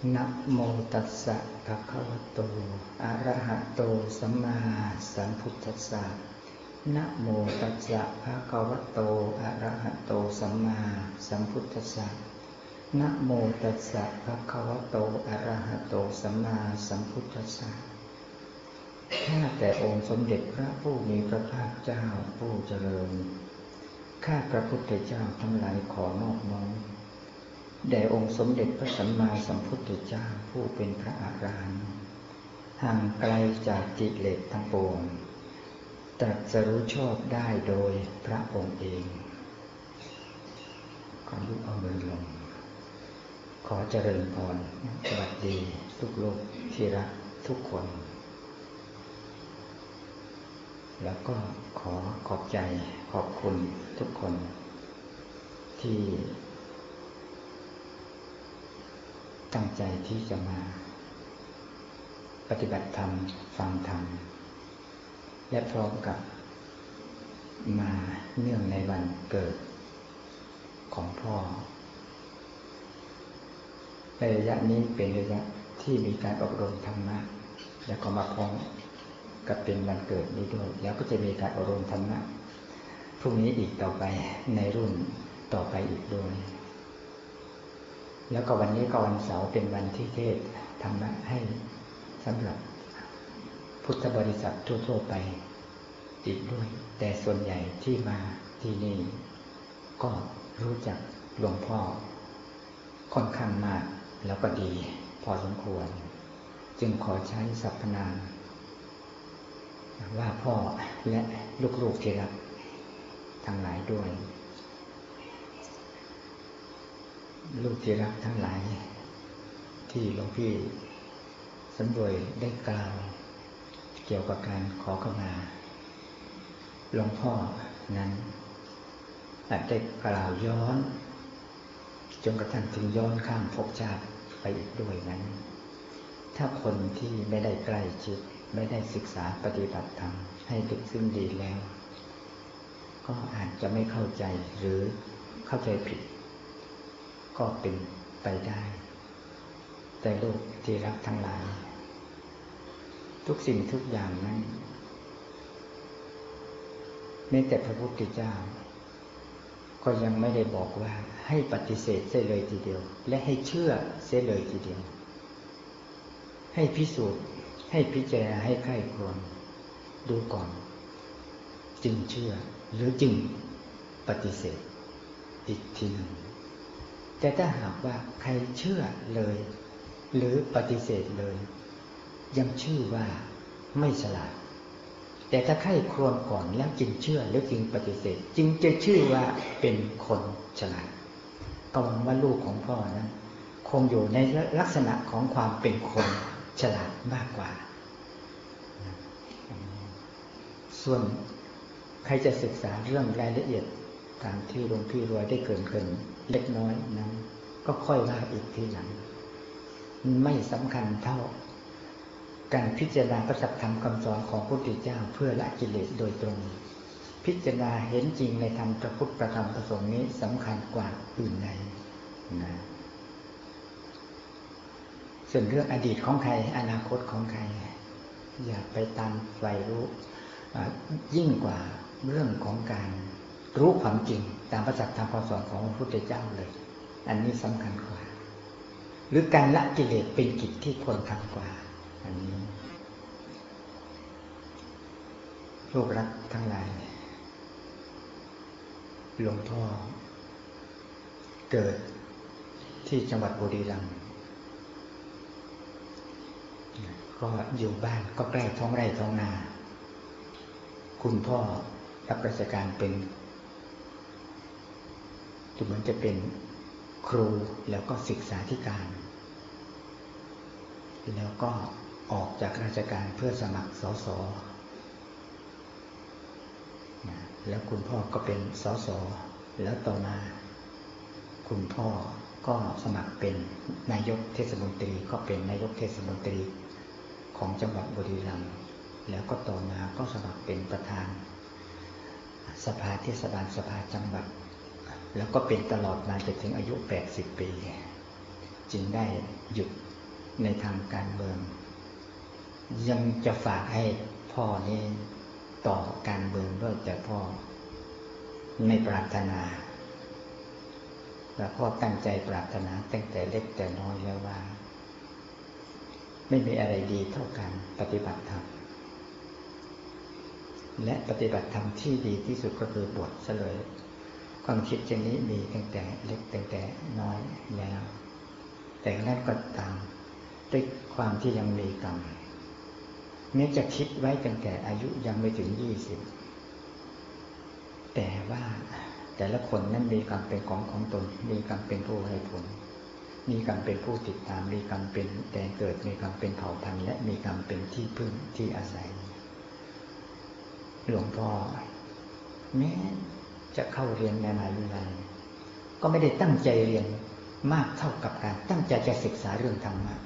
นะโมตัสสะภะคะวะโตอะระหะโตสัมมาสัมพุทธัสสะนะโมตัสสะภะคะวะโตอะระหะโตสัมมาสัมพุทธัสสะนะโมตัสสะภะคะวะโตอะระหะโตสัมมาสัมพุทธัสสะข้าแต่องค์สมเด็จพระผู้มีพระภาคเจ้าผู้เจริญข้าพระพุทธเจ้าทั้งหลายขอนอบน้อมแด่องค์สมเด็จพระสัมมาสัมพุทธเจ้าผู้เป็นพระอรหันต์ห่างไกลจากกิเลสทั้งปวงตรัสรู้ชอบได้โดยพระองค์เองขอลุกเอามือลงขอเจริญพรสวัสดีทุกโลกที่รักทุกคนแล้วก็ขอขอบใจขอบคุณทุกคนที่ตั้งใจที่จะมาปฏิบัติธรรมฟังธรรมและพร้อมกับมาเนื่องในวันเกิดของพ่อในระยะนี้เป็นระยะที่มีการอบรมธรรมะแล้วก็มาพร้อมกับเป็นวันเกิดนี้ด้วยแล้วก็จะมีการอบรมธรรมะพรุ่งนี้อีกต่อไปในรุ่นต่อไปอีกด้วยแล้วก็วันนี้ก็วันเสาร์เป็นวันที่เทศธรรมะให้สำหรับพุทธบริษัททั่วๆไปอีกด้วยแต่ส่วนใหญ่ที่มาที่นี่ก็รู้จักหลวงพ่อค่อนข้างมากแล้วก็ดีพอสมควรจึงขอใช้สรรพนามว่าพ่อและลูกๆที่รักทั้งหลายด้วยลูกที่รักทั้งหลายที่หลวงพี่สำรวยได้กล่าวเกี่ยวกับการขอขมาหลวงพ่อนั้นอาจได้กล่าวย้อนจนกระทั่งถึงย้อนข้ามภพชาติไปอีกด้วยนั้นถ้าคนที่ไม่ได้ใกล้ชิดไม่ได้ศึกษาปฏิบัติธรรมให้ลึกซึ้งดีแล้วก็อาจจะไม่เข้าใจหรือเข้าใจผิดก็เป็นไปได้แต่ลูกที่รักทั้งหลายทุกสิ่งทุกอย่างนั้นแม้แต่พระพุทธเจ้าก็ยังไม่ได้บอกว่าให้ปฏิเสธเสียเลยทีเดียวและให้เชื่อเสียเลยทีเดียวให้พิสูจน์ให้พิจารณาให้ใคร่ครวญดูก่อนจึงเชื่อหรือจึงปฏิเสธอีกทีหนึ่งแต่ถ้าหากว่าใครเชื่อเลยหรือปฏิเสธเลยยังชื่อว่าไม่ฉลาดแต่ถ้าใคร่ครวญก่อนแล้วจึงเชื่อแล้วจึงปฏิเสธจึงจะชื่อว่าเป็นคนฉลาดก็หวังว่าลูกของพ่อนั้นคงอยู่ในลักษณะของความเป็นคนฉลาดมากกว่าส่วนใครจะศึกษาเรื่องรายละเอียดตามที่หลวงพี่รวยได้เกริ่นเล็กน้อยนั้นก็ค่อยว่าอีกทีหลังไม่สำคัญเท่าการพิจารณาพระสัทธรรมคำสอนของพระพุทธเจ้าเพื่อละกิเลสโดยตรงพิจารณาเห็นจริงในธรรมพระพุทธพระธรรมพระสงฆ์นี้สำคัญกว่าอื่นใดนะส่วนเรื่องอดีตของใครอนาคตของใครอย่าไปตามใฝ่รู้ยิ่งกว่าเรื่องของการรู้ความจริงตามพระสัทธรรมคำสอนของพระพุทธเจ้าเลยอันนี้สำคัญกว่าหรือการละกิเลสเป็นกิจที่ควรทำกว่าอันนี้ลูกรักทั้งหลายหลวงพ่อเกิดที่จังหวัดบุรีรัมย์ก็อยู่บ้านก็ใกล้ท้องไร่ท้องนาคุณพ่อรับราชการเป็นเหมือนจะเป็นครูแล้วก็ศึกษาธิการแล้วก็ออกจากราชการเพื่อสมัครสสแล้วคุณพ่อก็เป็นสสแล้วต่อมาคุณพ่อก็สมัครเป็นนายกเทศมนตรีก็เป็นนายกเทศมนตรีของจังหวัดบุรีรัมย์แล้วก็ต่อมาก็สมัครเป็นประธานสภาเทศบาลสภาจังหวัดแล้วก็เป็นตลอดมาจนถึงอายุ80 ปีจึงได้หยุดในทางการเมืองยังจะฝากให้พ่อนี่ต่อการเมืองด้วยแต่พ่อไม่ปรารถนาและพ่อตั้งใจปรารถนาตั้งแต่เล็กแต่น้อยแล้วว่าไม่มีอะไรดีเท่าการปฏิบัติธรรมและปฏิบัติธรรมที่ดีที่สุดก็คือบวชซะเลยความคิดเช่นนี้มีตั้งแต่เล็กตั้งแต่น้อยแล้วแต่นั้นก็ตามด้วยความที่ยังมีกรรมแม้จะคิดไว้ตั้งแต่อายุยังไม่ถึง20แต่ว่าแต่ละคนนั้นมีกรรมเป็นของตนมีกรรมเป็นผู้ให้ผลมีกรรมเป็นผู้ติดตามมีกรรมเป็นแดนเกิดมีกรรมเป็นเผ่าพันธุ์และมีกรรมเป็นที่พึ่งที่อาศัยหลวงพ่อแม้จะเข้าเรียนในมหาวิทยาลัยก็ไม่ได้ตั้งใจเรียนมากเท่ากับการตั้งใจจะศึกษาเรื่องธรรมะ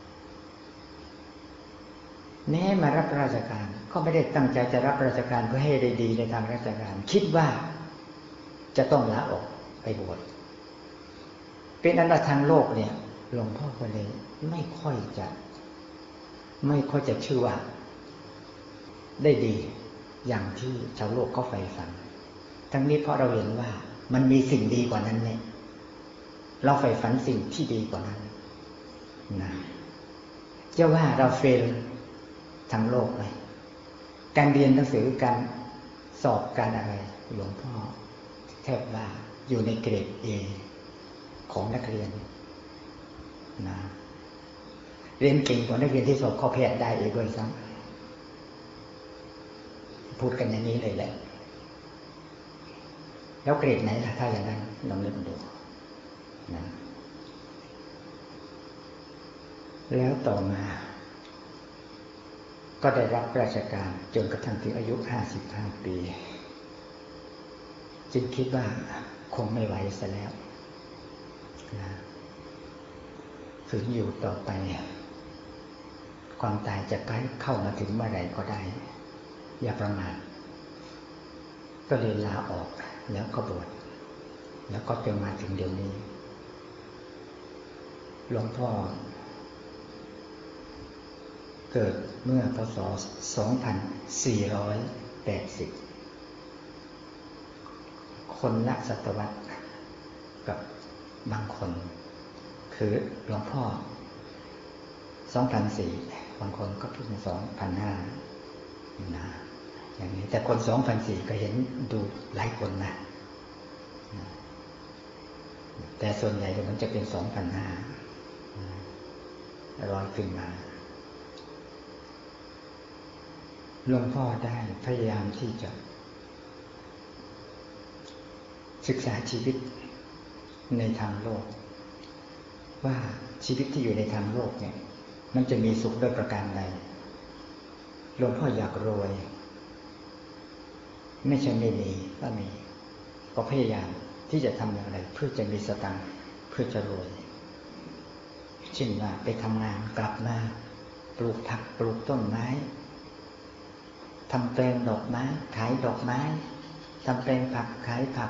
แม้มารับราชการก็ไม่ได้ตั้งใจจะรับราชการเพื่อให้ได้ดีในทางราชการคิดว่าจะต้องลาออกไปบวชเป็นอันว่าทางโลกเนี่ยหลวงพ่อก็เลยไม่ค่อยจะเชื่อว่าได้ดีอย่างที่ชาวโลกเขาใฝ่ฝันทั้งนี้เพราะเราเห็นว่ามันมีสิ่งดีกว่านั้นเนี่ยเราใฝ่ฝันสิ่งที่ดีกว่านั้นนะจะว่าเราเฟลทางโลกเลยการเรียนหนังสือการสอบการอะไรหลวงพ่อแทบว่าอยู่ในเกรด A ของนักเรียนนะเรียนเก่งกว่านักเรียนที่สอบข้อแพทย์ได้อีกด้วยซ้ำพูดกันอย่างนี้เลยแหละแล้วเกรดไหนล่ะถ้าอย่างนั้นลองนึกดูนะแล้วต่อมาก็ได้รับราชการจนกระทั่งถึงอายุ55 ปีจึงคิดว่าคงไม่ไหวซะแล้วนะฝืนอยู่ต่อไปความตายจะใกล้เข้ามาถึงเมื่อไหร่ก็ได้อย่าประมาทก็เลยลาออกแล้วก็บวชแล้วก็จนมาถึงเดี๋ยวนี้หลวงพ่อเกิดเมื่อพ.ศ. 2480คนละศตวรรษกับบางคนคือหลวงพ่อ2004บางคนก็เพิ่ง2005นะอย่างนี้แต่คน2004ก็เห็นดูหลายคนนะแต่ส่วนใหญ่มันจะเป็น2005ร้อยขึ้นมาหลวงพ่อได้พยายามที่จะศึกษาชีวิตในทางโลกว่าชีวิตที่อยู่ในทางโลกเนี่ยมันจะมีสุขด้วยประการใดหลวงพ่ออยากรวยไม่ใช่ไม่มีก็มีก็พยายามที่จะทำอย่างไรเพื่อจะมีสตังค์เพื่อจะรวยเช่นว่าไปทำงานกลับมาปลูกผักปลูกต้นไม้ทำแปลงดอกไม้ขายดอกไม้ทำแปลงผักขายผัก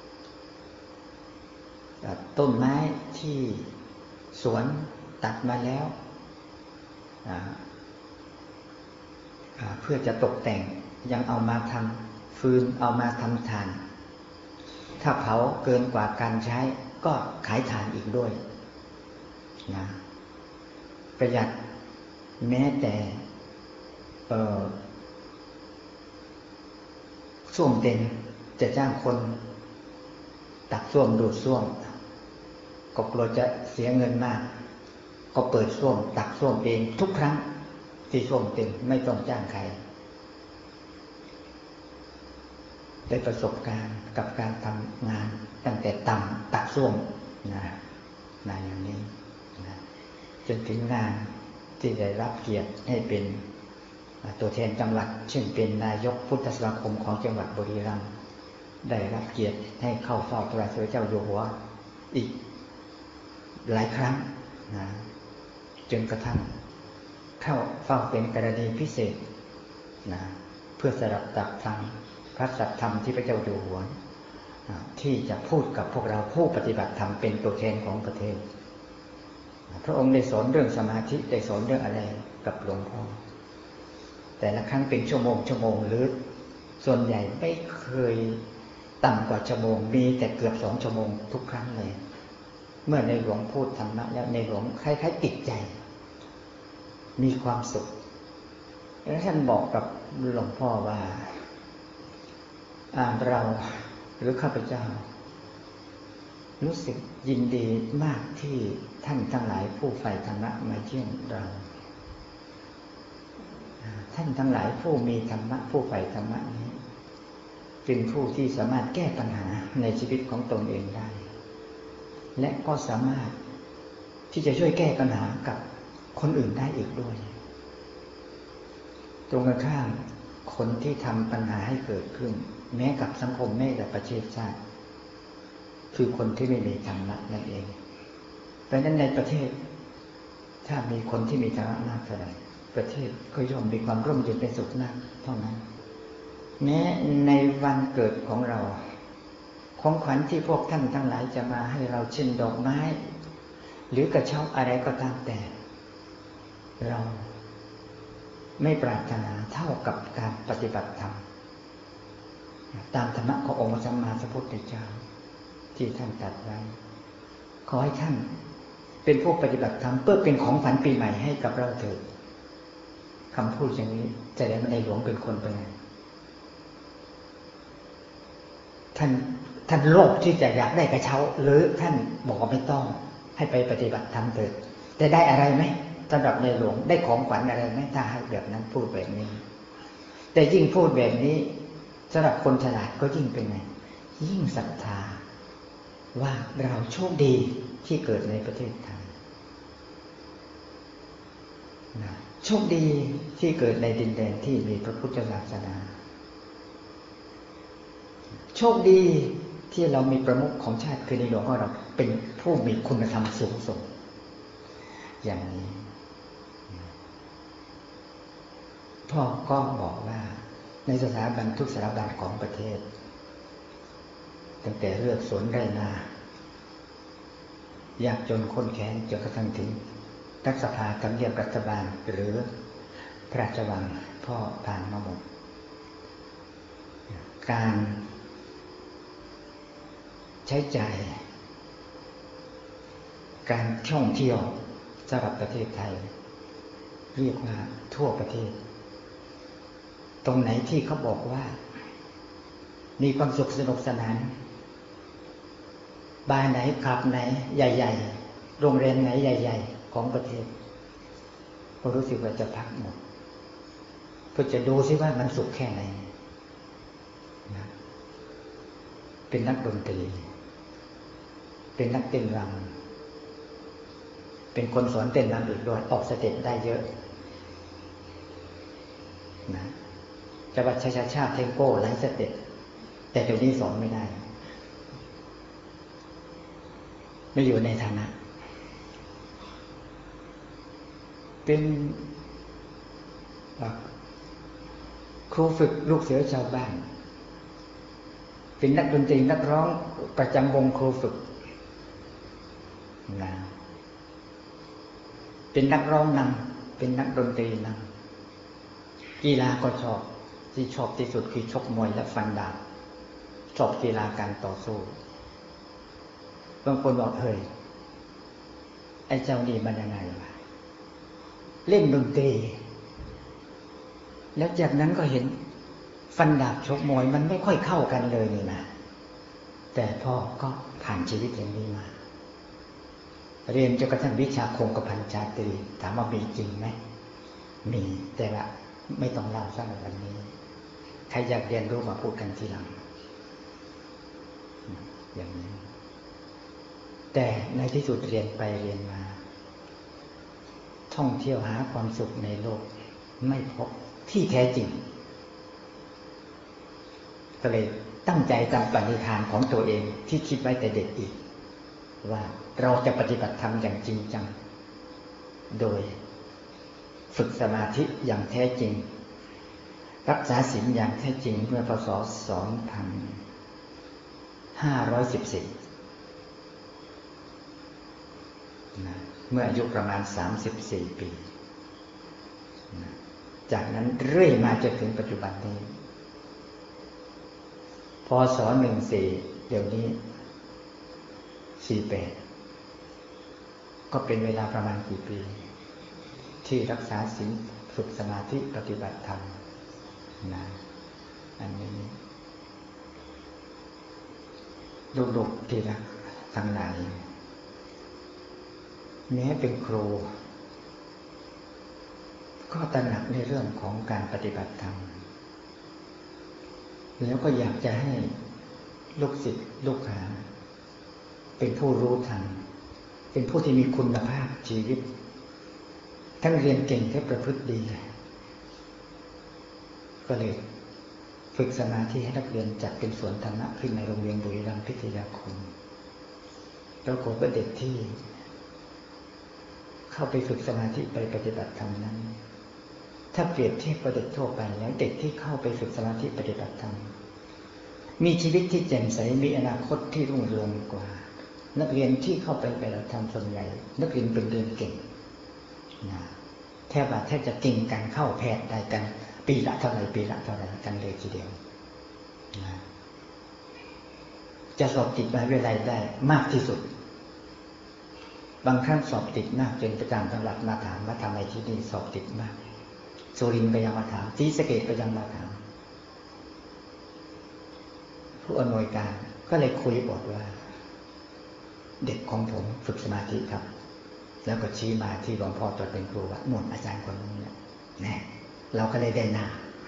ต้นไม้ที่สวนตัดมาแล้วเพื่อจะตกแต่งยังเอามาทำฟืนเอามาทำถ่านถ้าเผาเกินกว่าการใช้ก็ขายถ่านอีกด้วยนะประหยัดแม้แต่ส้วมเต็มจะจ้างคนตักส้วมดูดส้วมก็กลัวจะเสียเงินมากก็เปิดส้วมตักส้วมเองทุกครั้งที่ส้วมเต็มไม่ต้องจ้างใครได้ประสบการณ์กับการทำงานตั้งแต่ตักส้วมนะอย่างนี้นะจนถึงงานที่ได้รับเกียรติให้เป็นตัวแทนจังหวัดเช่นเป็นนายกพุทธสมาคมของจังหวัดบุรีรัมย์ได้รับเกียรติให้เข้าเฝ้าพระบาทสมเด็จเจ้าอยู่หัวอีกหลายครั้งนะจนกระทั่งเข้าเฝ้าเป็นกรณีพิเศษนะเพื่อสดับตักฟังพระสัทธรรมที่พระเจ้าอยู่หัวที่จะพูดกับพวกเราผู้ปฏิบัติธรรมเป็นตัวแทนของประเทศพระองค์ได้สอนเรื่องสมาธิได้สอนเรื่องอะไรกับหลวงพ่อแต่ละครั้งเป็นชั่วโมงหรือส่วนใหญ่ไม่เคยต่ำกว่าชั่วโมงมีแต่เกือบ2 ชั่วโมงทุกครั้งเลยเมื่อในหลวงพูดธรรมะแล้วในหลวงคล้ายๆติดใจมีความสุขแล้วท่านบอกกับหลวงพ่อว่าเราหรือข้าพเจ้ารู้สึกยินดีมากที่ท่านทั้งหลายผู้ใฝ่ธรรมะมาเยี่ยมเราท่านทั้งหลายผู้มีธรรมะผู้ใฝ่ธรรมะนี้เป็นผู้ที่สามารถแก้ปัญหาในชีวิตของตนเองได้และก็สามารถที่จะช่วยแก้ปัญหากับคนอื่นได้อีกด้วยตรงกันข้ามคนที่ทำปัญหาให้เกิดขึ้นแม้กับสังคมแม้กับประเทศชาติคือคนที่ไม่มีธรรมะนั่นเองเพราะฉะนั้นในประเทศถ้ามีคนที่มีธรรมะมากเท่าไหร่ประเทศก็ย่อมมีความร่มเย็นเป็นสุขนักเท่านั้นแม้ในวันเกิดของเราของขวัญที่พวกท่านทั้งหลายจะมาให้เราเช่นดอกไม้หรือกระเช้าอะไรก็ตามแต่เราไม่ปรารถนาเท่ากับการปฏิบัติธรรมตามธรรมะขององค์สัมมาสัมพุทธเจ้าที่ท่านตรัสไว้ขอให้ท่านเป็นผู้ปฏิบัติธรรมเพื่อเป็นของขวัญปีใหม่ให้กับเราเถิดคำพูดอย่างนี้จะได้ในหลวงเป็นคนเป็นไงท่านโลภที่จะอยากได้กระเช้าหรือท่านบอกว่าไม่ต้องให้ไปปฏิบัติธรรมเถิดแต่ได้อะไรไหมสำหรับในหลวงได้ของขวัญอะไรไหมถ้าให้แบบนั้นพูดแบบนี้แต่ยิ่งพูดแบบนี้สำหรับคนฉลาดก็ยิ่งเป็นไงยิ่งศรัทธาว่าเราโชคดีที่เกิดในประเทศไทยโชคดีที่เกิดในดินแดนที่มีพระพุทธศาสนาโชคดีที่เรามีประมุขของชาติคือในหลวงของเราเป็นผู้มีคุณธรรมสูงส่งอย่างนี้พ่อก็บอกว่าในสถาบันทุกสถาบันของประเทศตั้งแต่เลือกสวนไรนายากจนคนแค้นจนกระทั่งถึงรัฐสภาทำเนียบรัฐบาลหรือพระราชวังพ่อผ่านมาหมดการใช้จ่ายการท่องเที่ยวสำหรับประเทศไทยเรียกว่าทั่วประเทศตรงไหนที่เขาบอกว่ามีความสุขสนุกสนานบาร์ไหนคลับไหนใหญ่ๆโรงแรมไหนใหญ่ๆของประเทศก็รู้สึกว่าจะพักหมดเพื่อจะดูซิว่ามันสุขแค่ไหนนะเป็นนักดนตรีเป็นนักเต้นรำเป็นคนสอนเต้นรำอีกด้วยออกสเต็ปได้เยอะนะจะว่าชาเทมโก้หลายสเต็ปแต่เดี๋ยวนี้สอนไม่ได้ไม่อยู่ในฐานะเป็นครูฝึกลูกเสือชาวบ้านเป็นนักดนตรีนักร้องประจำวงครูฝึกนะเป็นนักร้องนำเป็นนักดนตรีนำกีฬาก็ชอบที่ชอบที่สุดคือชกมวยและฟันดาบชอบกีฬาการต่อสู้บางคนบอกเฮ้ยไอ้เจ้านี่มันยังไงวะเล่นดนตรีแล้วจากนั้นก็เห็นฟันดาบชกมวยมันไม่ค่อยเข้ากันเลยนี่นะแต่พ่อก็ผ่านชีวิตอย่างนี้มาเรียนจนกระทั่งวิชาคงกระพันชาตรีถามว่ามีจริงไหมมีแต่ว่าไม่ต้องเล่าสำหรับวันนี้ใครอยากเรียนรู้มาพูดกันทีหลังอย่างนี้แต่ในที่สุดเรียนไปเรียนมาท่องเที่ยวหาความสุขในโลกไม่พบที่แท้จริงก็เลยตั้งใจตามปณิธานของตัวเองที่คิดไว้แต่เด็กอีกว่าเราจะปฏิบัติธรรมอย่างจริงจังโดยฝึกสมาธิอย่างแท้จริงรักษาศีลอย่างแท้จริงเมื่อพ.ศ. 2514 นะเมื่ออายุประมาณ34 ปีนะจากนั้นเรื่อยมาจนถึงปัจจุบันนี้พ.ศ. 14เดี๋ยวนี้48ก็เป็นเวลาประมาณกี่ปีที่รักษาศีลฝึกสมาธิปฏิบัติธรรมนะอันนี้ลูกๆที่รักทั้งหลายแม้เป็นครูก็ตระหนักในเรื่องของการปฏิบัติธรรมแล้วก็อยากจะให้ลูกศิษย์ลูกหาเป็นผู้รู้ธรรมเป็นผู้ที่มีคุณภาพชีวิตทั้งเรียนเก่งและประพฤติดีก็เลยฝึกสมาธิให้นักเรียนจัดเป็นสวนธรรมะขึ้นในโรงเรียนบุรีรัมย์พิทยาคมปรากฏว่าเด็กที่เข้าไปฝึกสมาธิไปปฏิบัติธรรมนั้นถ้าเปรียบเทียบกับเด็กทั่วไปแล้วเด็กที่เข้าไปฝึกสมาธิปฏิบัติธรรมมีชีวิตที่แจ่มใสมีอนาคตที่รุ่งเรืองกว่านักเรียนที่เข้าไปปฏิบัติธรรมส่วนใหญ่นักเรียนเป็นเรียนเก่งนะแทบจะเก่งกันเข้าแพทย์ได้กันปีละเท่าไหร่กันเลยทีเดียวนะจะสอบติดมหาวิทยาลัยได้มากที่สุดบางครั้งสอบติดมากจนประจำจังหวัดมาถามว่าทำไมที่นี่สอบติดมากสุรินทร์ก็ยังมาถามศรีสะเกษก็ยังมาถามผู้อำนวยการก็เลยคุยบอกว่าเด็กของผมฝึกสมาธิครับแล้วก็ชี้มาที่หลวงพ่อตอนเป็นครูว่าหนุนอาจารย์คนนี้แน่เราก็เลยได้หน้า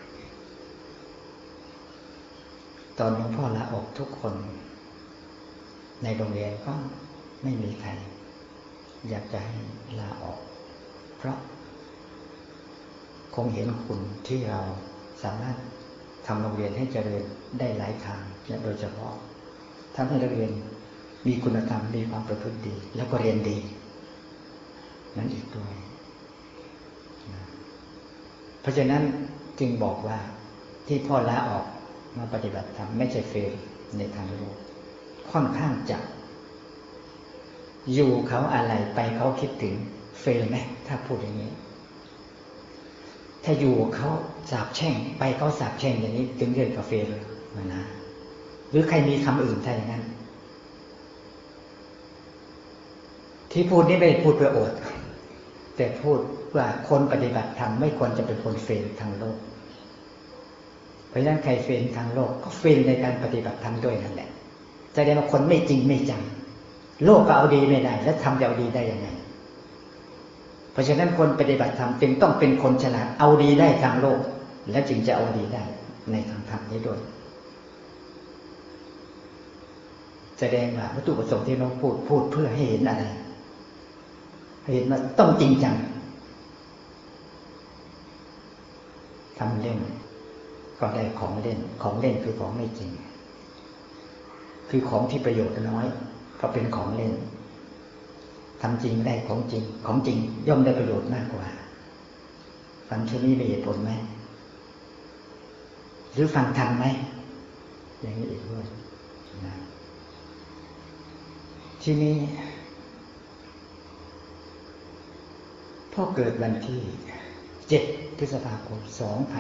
ตอนหลวงพ่อลาออกทุกคนในโรงเรียนก็ไม่มีใครอยากจะให้ลาออกเพราะคงเห็นคุณที่เราสามารถทำโรงเรียนให้เจริญได้หลายทางและโดยเฉพาะทำให้นักเรียนมีคุณธรรมมีความประพฤติดีแล้วก็เรียนดีนั่นอีกด้วยเพราะฉะนั้นจึงบอกว่าที่พ่อลาออกมาปฏิบัติธรรมไม่ใช่เฟลในทางโลกค่อนข้างจะอยู่เขาอะไรไปเขาคิดถึงเฟลไหมถ้าพูดอย่างนี้ถ้าอยู่เขาสาบแช่งไปเขาสาบแช่งอย่างนี้จึงเรียกว่าเฟลนะหรือใครมีคำอื่นถ้าอย่างนั้นที่พูดนี้ไม่ได้พูดเพื่ออวดแต่พูดว่าคนปฏิบัติธรรมไม่ควรจะเป็นคนเฟลทางโลกเพราะฉะนั้นใครเฟลทางโลกก็เฟลในการปฏิบัติธรรมด้วยนั่นแหละแสดงว่าคนไม่จริงไม่จังโลกก็เอาดีไม่ได้แล้วทำจะเอาดีได้ยังไงเพราะฉะนั้นคนปฏิบัติธรรมจึงต้องเป็นคนฉลาดเอาดีได้ทางโลกและจึงจะเอาดีได้ในทางธรรมนี้ด้วยแสดงว่าวัตถุประสงค์ที่เราพูดเพื่อให้เห็นอะไรเห็นว่าต้องจริงจังทำเล่นก็ได้ของเล่นคือของไม่จริงคือของที่ประโยชน์น้อยก็เป็นของเล่นทำจริงได้ของจริงย่อมได้ประโยชน์มากกว่าฟังแค่นี้มีเหตุผลไหมหรือฟังทันไหมอย่างนี้อีกด้วยนะทีนี้พ่อเกิดวันที่7 พฤษภาคม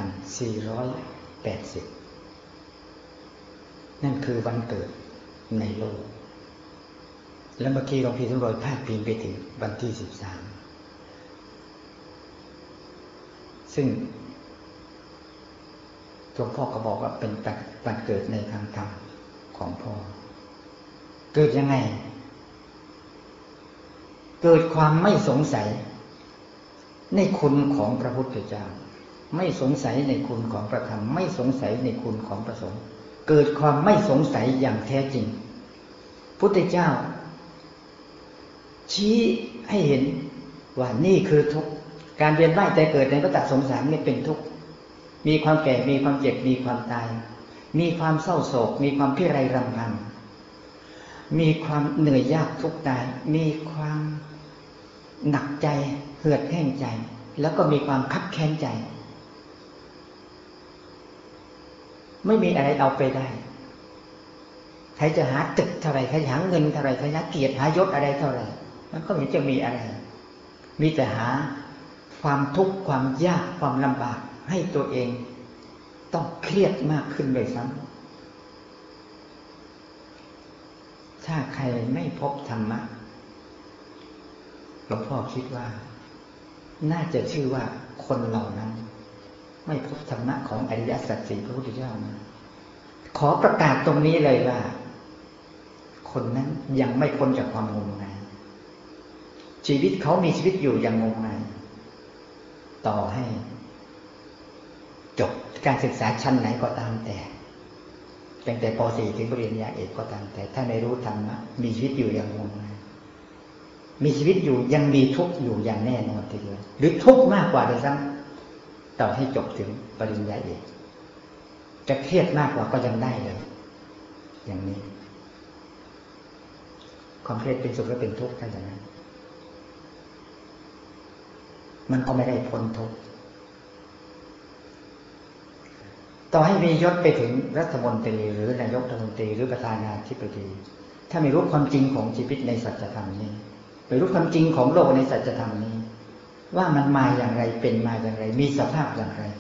2480นั่นคือวันเกิดในโลกแล้วเมื่อกี้หลวงพี่สมรอยพาดพิงไปถึงวันที่13ซึ่งหลวงพ่อก็บอกว่าเป็นวันเกิดในทางธรรมของพ่อเกิดยังไงเกิดความไม่สงสัยในคุณของพระพุทธเจ้าไม่สงสัยในคุณของพระธรรมไม่สงสัยในคุณของพระสงฆ์เกิดความไม่สงสัยอย่างแท้จริงพุทธเจ้าชี้ให้เห็นว่านี่คือทุกข์การเวียนว่ายตายเกิดในวัฏสงสารนี่เป็นทุกข์มีความแก่มีความเจ็บมีความตายมีความเศร้าโศกมีความพิไรรำพันมีความเหนื่อยยากทุกข์กายมีความหนักใจเหือดแห้งใจแล้วก็มีความคับแค้นใจไม่มีอะไรเอาไปได้ใครจะหาตึกเท่าไรใครหาเงินเท่าไรใครหาเกียรติหายศอะไรเท่าไรมันก็ไม่จะมีอะไรมีแต่หาความทุกข์ความยากความลำบากให้ตัวเองต้องเครียดมากขึ้นเลยซ้ำถ้าใครไม่พบธรรมะหลวงพ่อคิดว่าน่าจะชื่อว่าคนเหล่านั้นไม่พบธรรมะของอริยสัจสี่พระพุทธเจ้านะขอประกาศตรงนี้เลยว่าคนนั้นยังไม่พ้นจากความงมงายชีวิตเขามีชีวิตอยู่อย่างงมงายต่อให้จบการศึกษาชั้นไหนก็ตามแต่ตั้งแต่ป .4 ถึงปริญญาเอกก็ตามแต่ถ้าไม่รู้ธรรมะมีชีวิตอยู่อย่างงมงายมีชีวิตอยู่ยังมีทุกข์อยู่อย่างแน่นอนทีเดียวหรือทุกข์มากกว่าเลยซ้ำต่อให้จบถึงปริญญาเอกจะเครียดมากกว่าก็ยังได้เลยอย่างนี้ความเครียดเป็นสุขและเป็นทุกข์ท่านอย่างนั้นมันก็ไม่ได้พ้นทุกข์ต่อให้มียศไปถึงรัฐมนตรีหรือนายกรัฐมนตรีหรือประธานาธิบดีถ้าไม่รู้ความจริงของชีวิตในสัจธรรมนี้ไม่รู้ความจริงของโลกในสัจธรรมนี้ว่ามันมาอย่างไรเป็นมาอย่างไรมีสภาพอย่างไร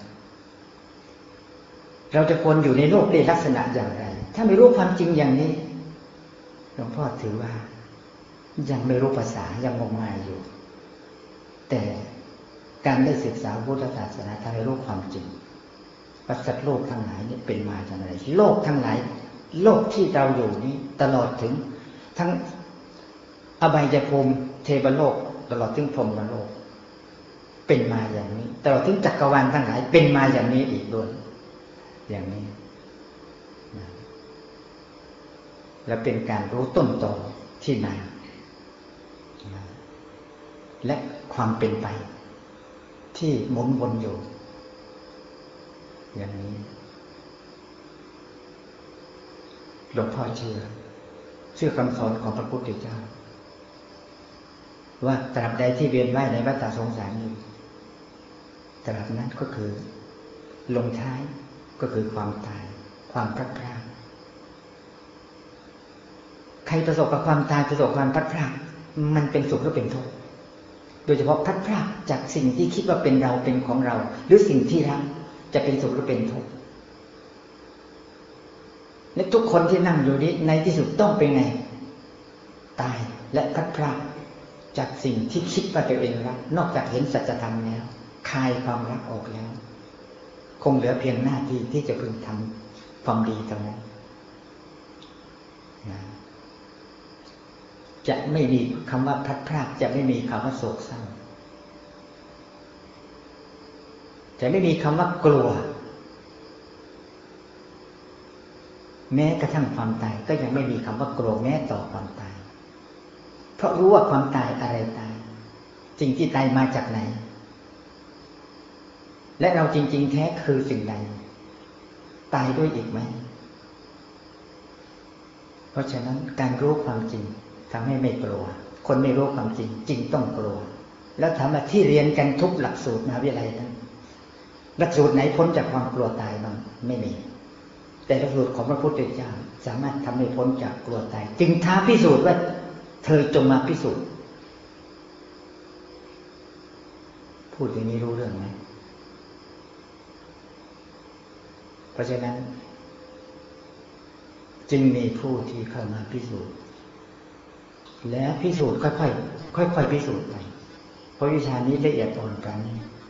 เราจะควรอยู่ในโลกในลักษณะอย่างไรถ้าไม่รู้ความจริงอย่างนี้หลวงพ่อถือว่ายังไม่รู้ภาษายังงมงายอยู่แต่การได้ศึกษาพุทธศาสนาทำให้รู้ความจริงว่าสัตว์โลกทั้งหลายนี่เป็นมาอย่างไรโลกทั้งหลายโลกที่เราอยู่นี้ตลอดถึงทั้งอบายภูมิเทวโลกตลอดถึงพรหมโลกเป็นมาอย่างนี้ตลอดถึงจักรวาลทั้งหลายเป็นมาอย่างนี้อีกด้วยอย่างนี้และเป็นการรู้ต้นตอที่มาและความเป็นไปที่หมุนวนอยู่อย่างนี้หลวงพ่อเชื่อคำสอนของพระพุทธเจ้าว่าตราบใดที่เวียนว่ายในวัฏสงสารอยู่ตราบนั้นก็คือลงท้ายก็คือความตายความพลัดพรากใครประสบกับความตายประสบความพลัดพรากมันเป็นสุขหรือเป็นทุกข์โดยเฉพาะพลัดพรากจากสิ่งที่คิดว่าเป็นเราเป็นของเราหรือสิ่งที่รักจะเป็นสุขหรือเป็นทุกข์และทุกคนที่นั่งอยู่นี้ในที่สุดต้องเป็นไงตายและพลัดพรากจากสิ่งที่คิดว่าตัวเองรักนอกจากเห็นสัจธรรมแล้วคลายความรักออกแล้วคงเหลือเพียงหน้าที่ที่จะพึงทำความดีเท่านั้นจะไม่มีคำว่าพลัดพรากจะไม่มีคำว่าโศกเศร้าจะไม่มีคำว่ากลัวแม้กระทั่งความตายก็ยังไม่มีคำว่ากลัวแม้ต่อความตายเพราะรู้ว่าความตายอะไรตายสิ่งที่ตายมาจากไหนและเราจริงๆแท้คือสิ่งใดตายด้วยอีกไหมเพราะฉะนั้นการรู้ความจริงทำให้ไม่กลัวคนไม่รู้ความจริงจริงต้องกลัวแล้วถามว่าที่เรียนกันทุกหลักสูตรมหาวิทยาลัยนั้นหลักสูตรไหนพ้นจากความกลัวตายบ้างไม่มีแต่หลักสูตรของพระพุทธเจ้าสามารถทำให้พ้นจากกลัวตายจึงท้าพิสูจน์ว่าเธอจงมาพิสูจน์พูดอย่างนี้รู้เรื่องไหมเพราะฉะนั้นจึงมีผู้ที่เข้ามาพิสูจน์และพิสูจน์ค่อยๆพิสูจน์ไปเพราะวิชานี้ละเอียดอ่อนกัน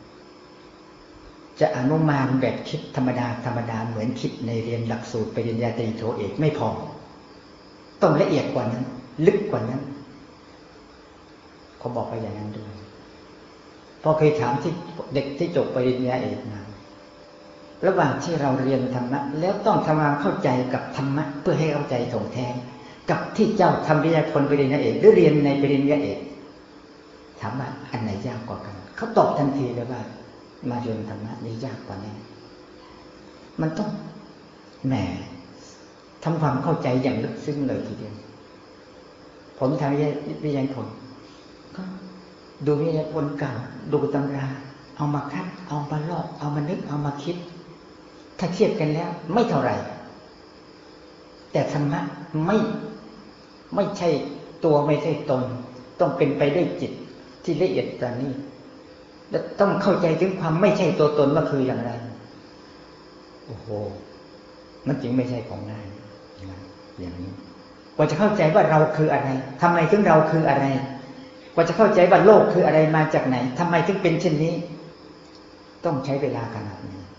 จะอนุมานแบบคิดธรรมดาเหมือนคิดในเรียนหลักสูตรปริญญาตรีโทเอกไม่พอต้องละเอียดกว่านั้นลึกกว่านั้นเขาบอกไปอย่างนั้นด้วยพอเคยถามที่เด็กที่จบปริญญาเอกมาระหว่างที่เราเรียนธรรมะแล้วต้องทำความเข้าใจกับธรรมะเพื่อให้เข้าใจถ่องแท้กับที่เจ้าทำปริญญาผลปริญญาเอกหรือเรียนในปริญญาเอกถามว่าอันไหนยากกว่ากันเขาตอบทันทีเลยว่ามาเรียนธรรมะนี่ยากกว่าแน่มันต้องแหมทำความเข้าใจอย่างลึกซึ้งเลยทีเดียวผมทำวิทยาผลก็ดูวิทยาผลเก่าดูตำราเอามาคัดเอามาลอกเอามานึกเอามาคิดถ้าเทียบกันแล้วไม่เท่าไหร่แต่ธรรมะไม่ใช่ตัวไม่ใช่ตนต้องเป็นไปด้วยจิตที่ละเอียดประณีตและต้องเข้าใจถึงความไม่ใช่ตัวตนว่าคืออย่างไรโอ้โหมันจึงไม่ใช่ของง่ายอย่างนี้กว่าจะเข้าใจว่าเราคืออะไรทำไมถึงเราคืออะไรกว่าจะเข้าใจว่าโลกคืออะไรมาจากไหนทำไมถึงเป็นเช่นนี้ต้องใช้เวลาขนาดนี้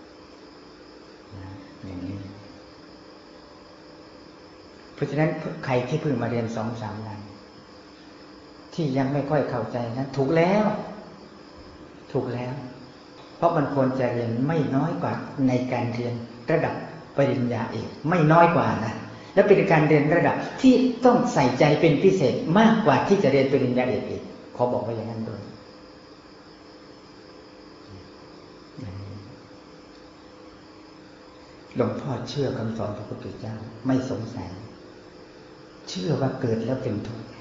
อย่างนี้เพราะฉะนั้นใครที่เพิ่งมาเรียน 2-3 วันที่ยังไม่ค่อยเข้าใจนะถูกแล้วเพราะมันควรจะเรียนไม่น้อยกว่าในการเรียนระดับปริญญาเอกไม่น้อยกว่านะและเป็นการเรียนระดับที่ต้องใส่ใจเป็นพิเศษมากกว่าที่จะเรียนปริญญาเอกอีกขอบอกไว้อย่างนั้นด้วยหลวงพ่อเชื่อคำสอนพระพุทธเจ้าไม่สงสัยเชื่อว่าเกิดแล้วเป็นทุกข์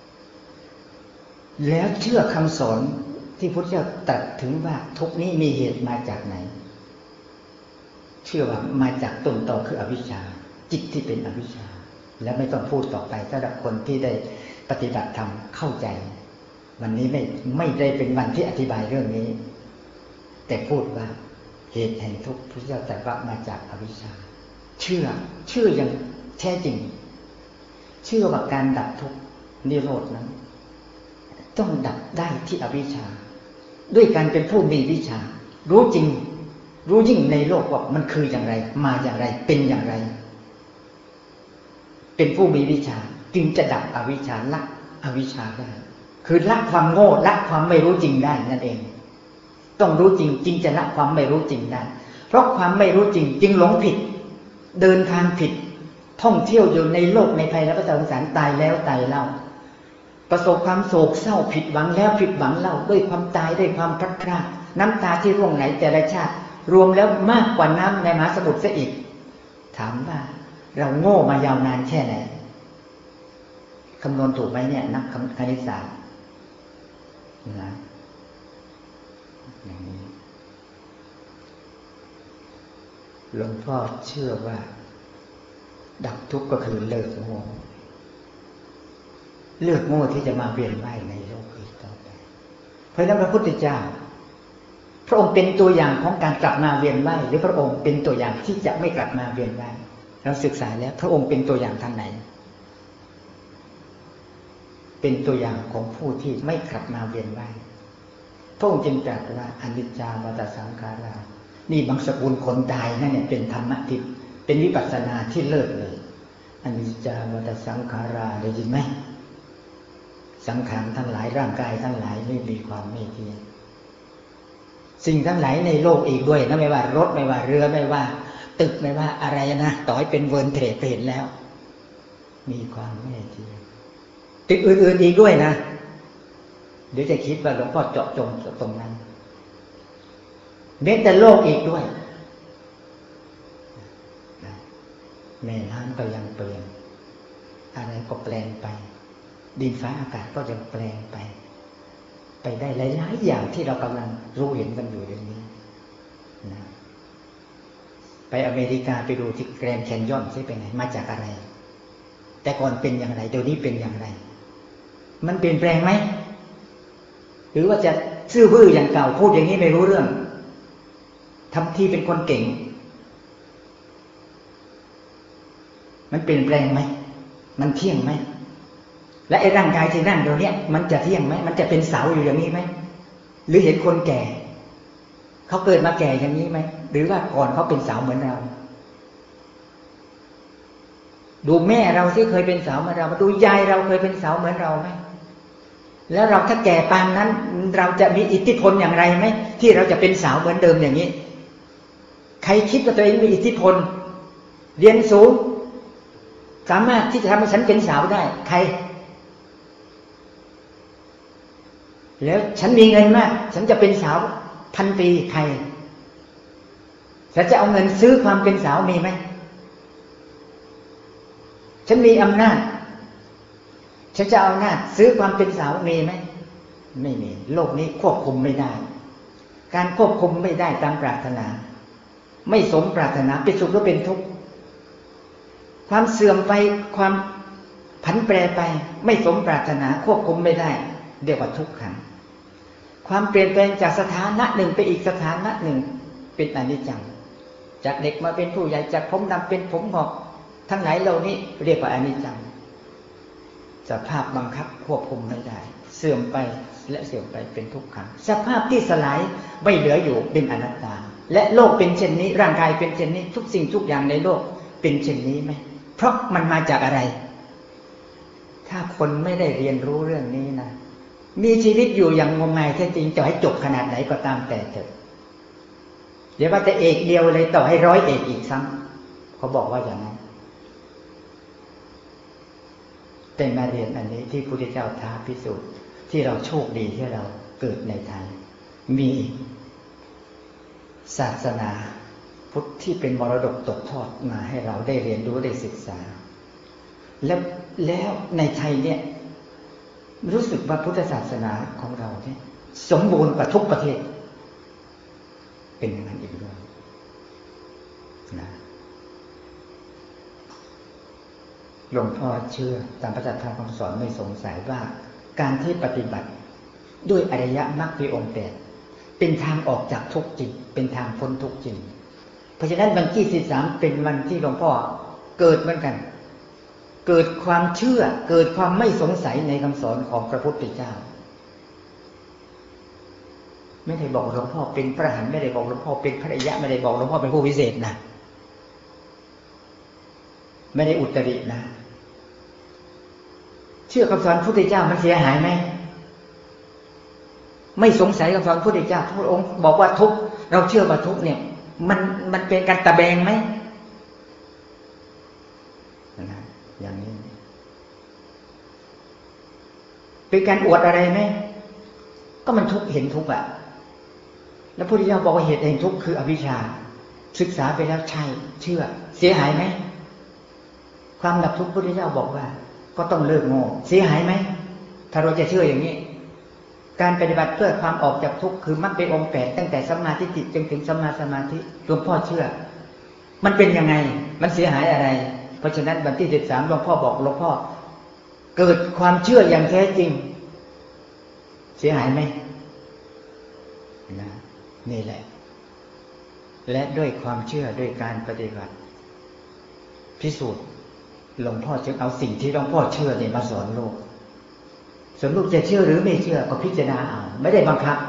แล้วเชื่อคำสอนที่พระพุทธเจ้าตรัสถึงว่าทุกข์นี้มีเหตุมาจากไหนเชื่อว่ามาจากต้นตอคืออวิชชาจิตที่เป็นอวิชชาและไม่ต้องพูดต่อไปสำหรับคนที่ได้ปฏิบัติธรรมเข้าใจวันนี้ไม่ได้เป็นวันที่อธิบายเรื่องนี้แต่พูดว่าเหตุแห่งทุกข์พระพุทธเจ้าตรัสว่ามาจากอวิชชาเชื่ออย่างแท้จริงเชื่อว่าการดับทุกข์นิโรธนั้นต้องดับได้ที่อวิชชาด้วยการเป็นผู้มีวิชารู้จริงรู้ยิ่งในโลกว่ามันคืออย่างไรมาอย่างไรเป็นอย่างไรเป็นผู้มีวิชาจึงจะดับอวิชชาละอวิชชาได้คือละความโง่ละความไม่รู้จริงได้นั่นเองต้องรู้จริงจึงจะละความไม่รู้จริงได้เพราะความไม่รู้จริงจึงหลงผิดเดินทางผิดท่องเที่ยวอยู่ในโลกในภัยและวัฏสงสารตายแล้วตายเล่าประสบความโศกเศร้าผิดหวังแล้วผิดหวังเล่าด้วยความตายด้วยความพลัดพรากน้ำตาที่ร่วงไหลแต่ละชาติรวมแล้วมากกว่าน้ำในมหาสมุทรซะอีกถามว่าเราโง่มายาวนานแค่ไหนคำนวณถูกไหมเนี่ยนักคณิตศาสตร์นะอย่างนี้หลวงพ่อเชื่อว่าดับทุกข์ก็คือเลิกโง่ที่จะมาเวียนว่ายในโลกอีกต่อไปเพราะฉะนั้นพระพุทธเจ้าพระองค์เป็นตัวอย่างของการกลับมาเวียนว่ายหรือพระองค์เป็นตัวอย่างที่จะไม่กลับมาเวียนว่ายเราศึกษาแล้วพระองค์เป็นตัวอย่างทางไหนเป็นตัวอย่างของผู้ที่ไม่กลับมาเวียนว่ายพระองค์จึงตรัสว่าอนิจจาวัฏสังขารานี่บางสกุลคนตายนั่นเนี่ยเป็นธรรมะที่เป็นวิปัสสนาที่เลิศเลยอนิจจาวัฏสังขาราได้ยินไหมสังขารทั้งหลายร่างกายทั้งหลายไม่มีความไม่เที่ยงสิ่งทั้งหลายในโลกอีกด้วยนะไม่ว่ารถไม่ว่าเรือไม่ว่าตึกไม่ว่าอะไรนะต่อให้เป็นเวิร์นเทรดเห็นแล้วมีความไม่เที่ยงตึกอื่นๆอีกด้วยนะเดี๋ยวจะคิดว่าหลวงพ่อเจาะจงตรงนั้นแม้แต่โลกอีกด้วยแม่น้ำก็ยังเปลี่ยนอะไรก็แปลงไปดินฟ้าอากาศก็ยังแปลงไปได้หลายๆอย่างที่เรากำลังรู้เห็นกันอยู่เดี๋ยวนี้นะไปอเมริกาไปดูที่แกรนด์แคนยอนใช่เป็นไงมาจากอะไรแต่ก่อนเป็นอย่างไรเดี๋ยวนี้เป็นอย่างไรมันเปลี่ยนแปลงไหมหรือว่าจะซื่อบื้ออย่างเก่าพูดอย่างนี้ไม่รู้เรื่องทำที่เป็นคนเก่งมันเปลี่ยนแปลงไหมมันเที่ยงไหมและไอ้ร่างกายที่นั่งตรงนี้มันจะเที่ยงไหมมันจะเป็นเสาอยู่อย่างนี้ไหมหรือเห็นคนแก่เขาเกิดมาแก่อย่างนี้ไหมหรือว่าก่อนเขาเป็นสาวเหมือนเราดูแม่เราที่เคยเป็นสาวเหมือนเรามาดูยายเราเคยเป็นสาวเหมือนเราไหมแล้วเราถ้าแก่ปานนั้นเราจะมีอิทธิพลอย่างไรไหมที่เราจะเป็นสาวเหมือนเดิมอย่างนี้ใครคิดว่าตัวเองมีอิทธิพลเรียนสูงสามารถที่จะทำให้ฉันเป็นสาวได้ใครแล้วฉันมีเงินมากฉันจะเป็นสาว1,000 ปีใครฉันจะเอาเงินซื้อความเป็นสาวมีไหมฉันมีอำนาจฉันจะเอาอำนาจซื้อความเป็นสาวมีไหมไม่มีโลกนี้ควบคุมไม่ได้การควบคุมไม่ได้ตามปรารถนาไม่สมปรารถนาเป็นสุขหรือเป็นทุกข์ความเสื่อมไปความผันแปรไปไม่สมปรารถนาควบคุมไม่ได้เรียกว่าทุกขังความเปลี่ยนแปลงจากสถานะหนึ่งไปอีกสถานะหนึ่งเป็นอนิจจังจากเด็กมาเป็นผู้ใหญ่จากผมดำเป็นผมงอกทั้งหลายเหล่านี้เรียกว่าอนิจจังสภาพบังคับควบคุมไม่ได้เสื่อมไปและเสื่อมไปเป็นทุกขังสภาพที่สลายไม่เหลืออยู่เป็นอนัตตาและโลกเป็นเช่นนี้ร่างกายเป็นเช่นนี้ทุกสิ่งทุกอย่างในโลกเป็นเช่นนี้ไหมเพราะมันมาจากอะไรถ้าคนไม่ได้เรียนรู้เรื่องนี้นะมีชีวิตอยู่อย่างงมงายแท้จริงจะให้จบขนาดไหนก็ตามแต่เถอะเดี๋ยวว่าจะเอกเดียวเลยต่อให้100 เอกอีกซ้ำเขาบอกว่าอย่างนั้นแต่มาเรียนอันนี้ที่พระพุทธเจ้าท้าพิสูจน์ที่เราโชคดีที่เราเกิดในไทยมีศาสนาพุทธที่เป็นมรดกตกทอดมาให้เราได้เรียนรู้ได้ศึกษาแล้วในไทยเนี่ยรู้สึกว่าพุทธศาสนาของเราเนี่ยสมบูรณ์กว่าทุกประเทศเป็นอย่างนั้นอีกด้วยนะหลวงพ่อเชื่อตามพระธรรมคำสอนไม่สงสัยว่าการที่ปฏิบัติด้วยอริยมรรคมีองค์ 8เป็นทางออกจากทุกข์จริงเป็นทางพ้นทุกข์จริงเพราะฉะนั้นวันที่13เป็นวันที่หลวงพ่อเกิดเหมือนกันเกิดความเชื่อเกิดความไม่สงสัยในคำสอนของพระพุทธเจ้าไม่ได้บอกหลวงพ่อเป็นพระอรหันต์ไม่ได้บอกหลวงพ่อเป็นพระอริยะไม่ได้บอกหลวงพ่อเป็นผู้วิเศษนะไม่ได้อุตรินะเชื่อคำสอนพระพุทธเจ้ามันเสียหายไหมไม่สงสัยคำสอนพระพุทธเจ้าพระองค์บอกว่าทุกข์เราเชื่อว่าทุกข์เนี่ยมันเป็นการตะแบงไหมนะอย่างนี้เป็นการอวดอะไรไหมก็มันทุกข์เห็นทุกข์อะแล้วพระพุทธเจ้าบอกว่าเหตุแห่งทุกข์คืออวิชชาศึกษาไปแล้วใช่เชื่อเสียหายไหมความดับทุกข์พระพุทธเจ้าบอกว่าก็ต้องเลิกโง่เสียหายไหมถ้าเราจะเชื่ออย่างนี้การปฏิบัติเพื่อความออกจากทุกข์คือมรรคเป็นองค์ 8ตั้งแต่สัมมาทิฏฐิจนถึงสัมมาสมาธิหลวงพ่อเชื่อมันเป็นยังไงมันเสียหายอะไรเพราะฉะนั้นวันที่13หลวงพ่อบอกหลวงพ่อเกิดความเชื่ออย่างแท้จริงเสียหายไหมนะนี่แหละและด้วยความเชื่อด้วยการปฏิบัติพิสูจน์หลวงพ่อจึงเอาสิ่งที่หลวงพ่อเชื่อเนี่ยมาสอนลูกส่วนลูกจะเชื่อหรือไม่เชื่อก็พิจารณาเอาไม่ได้บังคับ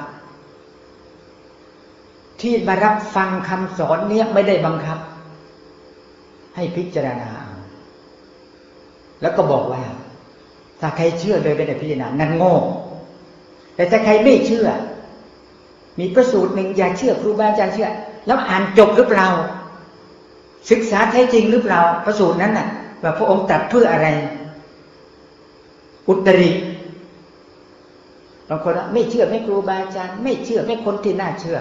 ที่มารับฟังคำสอนเนี่ยไม่ได้บังคับให้พิจารณาเอาแล้วก็บอกว่าถ้าใครเชื่อโดยไม่ได้พิจารณานั่นโง่แต่ถ้าใครไม่เชื่อมีพระสูตรหนึ่งอย่าเชื่อครูบาอาจารย์เชื่อแล้วอ่านจบหรือเปล่าศึกษาแท้จริงหรือเปล่าพระสูตรนั้นน่ะว่าพระองค์ตรัสเพื่ออะไรอุตริบางคนไม่เชื่อไม่ครูบาอาจารย์ไม่เชื่อไม่คนที่น่าเชื่อ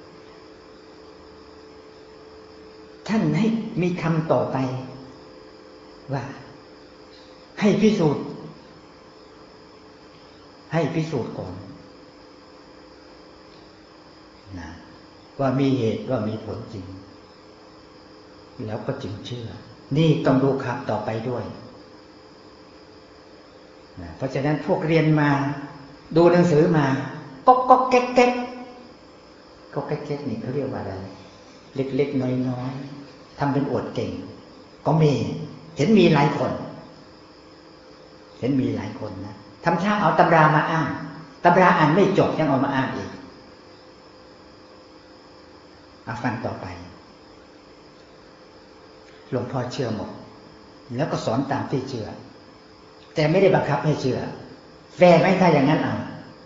ท่านให้มีคำต่อไปว่าให้พิสูจน์ก่อนนะว่ามีเหตุว่ามีผลจริงแล้วก็จึงเชื่อนี่ต้องดูคำต่อไปด้วยนะเพราะฉะนั้นพวกเรียนมาดูหนังสือมาก็แก๊กนี่เขาเรียกว่าอะไรเล็กๆน้อยๆทำเป็นอวดเก่งก็มีเห็นมีหลายคนนะทำท่าเอาตำรามาอ้างตำราอ่านไม่จบยังเอามาอ้างอีกฟังต่อไปหลวงพ่อเชื่อหมดแล้วก็สอนตามที่เชื่อแต่ไม่ได้บังคับให้เชื่อแฟร์ไหมถ้าอย่างนั้นเอา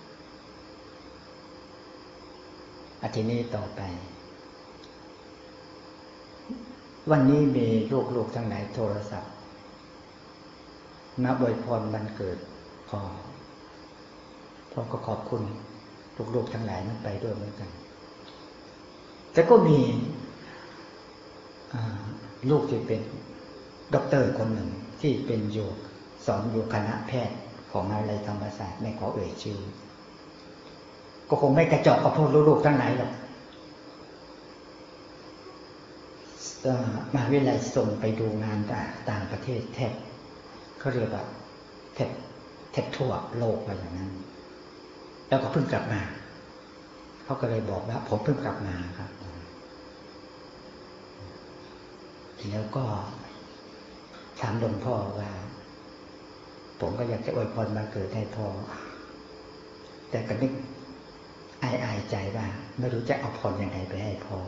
ทีนี้ต่อไปวันนี้มีลูกทั้งหลายโทรศัพท์มาอวยพรวันเกิดพ่อก็ขอบคุณลูกทั้งหลายนั้นไปด้วยเหมือนกันแต่ก็มีลูกที่เป็นด็อกเตอร์คนหนึ่งที่เป็นสอนอยู่คณะแพทย์ของมหาวิทยาลัยธรรมศาสตร์ไม่ขอเอ่ยชื่อก็คงไม่กระจอกกับพวกลูกทั้งหลายหรอกมหาวิทยาลัยส่งไปดูงานต่างประเทศแทบเขาเรียกว่าแทบทั่วโลกไปอย่างนั้นแล้วก็เพิ่งกลับมาเขาก็เลยบอกว่าผมเพิ่งกลับมาครับแล้วก็ถามหลวงพ่อว่าผมก็อยากจะอวยพรมาเกิดให้พ่อแต่ก็นึกอายใจว่าไม่รู้จะเอาพรยังไงไปให้พ่อ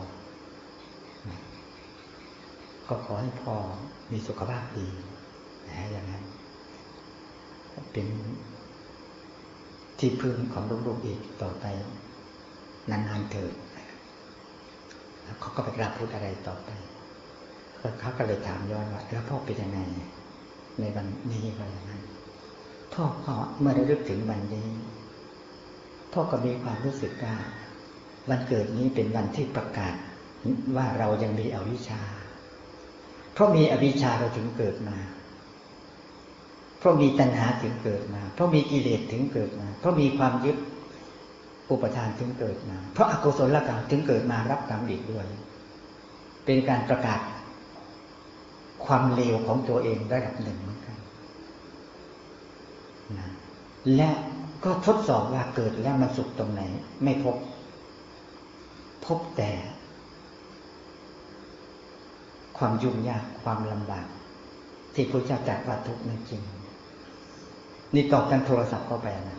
ก็ขอให้พ่อมีสุขภาพดีนะอย่างนั้นเป็นที่พึ่งของลูกๆอีกต่อไปนานๆเถิดแล้วเขาก็ไปกราบพูดอะไรต่อไปเขาก็เลยถามย้อนว่าแล้วพ่อเป็นยังไงในวันนี้ก็อย่างนั้นพ่อเมื่อระลึกถึงวันนี้พ่อก็มีความรู้สึกว่าวันเกิดนี้เป็นวันที่ประกาศว่าเรายังมีอวิชชาเพราะมีอวิชชาเราถึงเกิดมาเพราะมีตัณหาถึงเกิดมาเพราะมีกิเลสถึงเกิดมาเพราะมีความยึดอุปทานถึงเกิดมาเพราะอกุศลกรรมถึงเกิดมารับกรรมอีกด้วยเป็นการประกาศความเลวของตัวเองระดับหนึ่งเหมือนกันนะและก็ทดสอบว่าเกิดแล้วมันสุขตรงไหนไม่พบแต่ความยุ่งยากความลำบากที่พระเจ้าตรัสว่าทุกข์นั่นจริงนี่ตอบกันโทรศัพท์เข้าไปนะ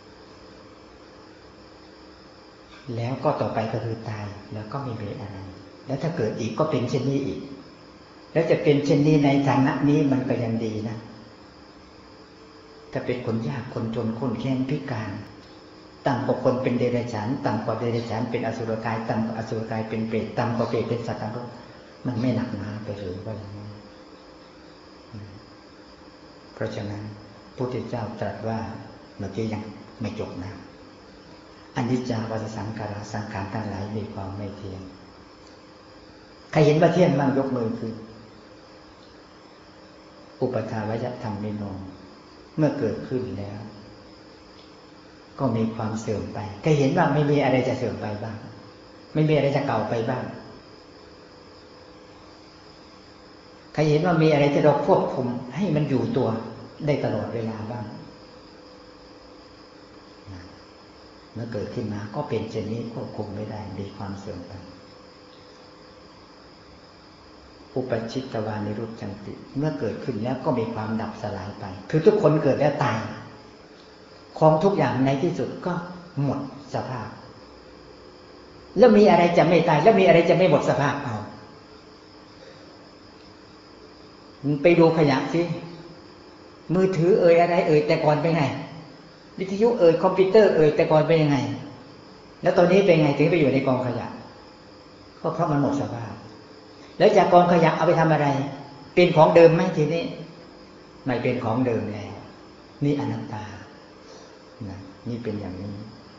แล้วก็ต่อไปก็คือตายแล้วก็ไม่มีอะไรแล้วถ้าเกิดอีกก็เป็นเช่นนี้อีกแล้วจะเป็นเช่นนี้ในฐานะนี้มันก็ยังดีนะถ้าเป็นคนยากคนจนคนแค้นพิการต่ำกว่าคนเป็นเดรัจฉานต่ำกว่าเดรัจฉานเป็นอสุรกายต่ำกว่าอสุรกายเป็นเปรตต่ำกว่าเปรตเป็นสัตว์นรกมันไม่หนักหนาไปหรือว่าอย่างนี้เพราะฉะนั้นพระพุทธเจ้าตรัสว่าเมื่อกี้ยังไม่จบนะอนิจจาวัฏสังขาราสังขารทั้งหลายมีความไม่เที่ยงใครเห็นว่าเที่ยงบ้างยกมือขึ้นอุปทาวยธรรมนิโนเมื่อเกิดขึ้นแล้วก็มีความเสื่อมไปใครเห็นว่าไม่มีอะไรจะเสื่อมไปบ้างไม่มีอะไรจะเก่าไปบ้างใครเห็นว่ามีอะไรที่เราควบคุมให้มันอยู่ตัวได้ตลอดเวลาบ้างเมื่อเกิดขึ้นมาก็เป็นเช่นนี้ควบคุมไม่ได้มีความเสื่อมไปอุปชิตวานิรุตจันติเมื่อเกิดขึ้นแล้วก็มีความดับสลายไปคือทุกคนเกิดแล้วตายของทุกอย่างในที่สุดก็หมดสภาพแล้วมีอะไรจะไม่ตายแล้วมีอะไรจะไม่หมดสภาพเอาไปดูขยะสิมือถืออะไรแต่ก่อนเป็นไงวิทยุคอมพิวเตอร์แต่ก่อนเป็นยังไงแล้วตอนนี้เป็นไงถึงไปอยู่ในกองขยะก็เพราะมันหมดสภาพแล้วจากกองขยะเอาไปทำอะไรเป็นของเดิมไหมทีนี้ไม่เป็นของเดิมแล้วนี่อนัตตานะนี่เป็นอย่างนี้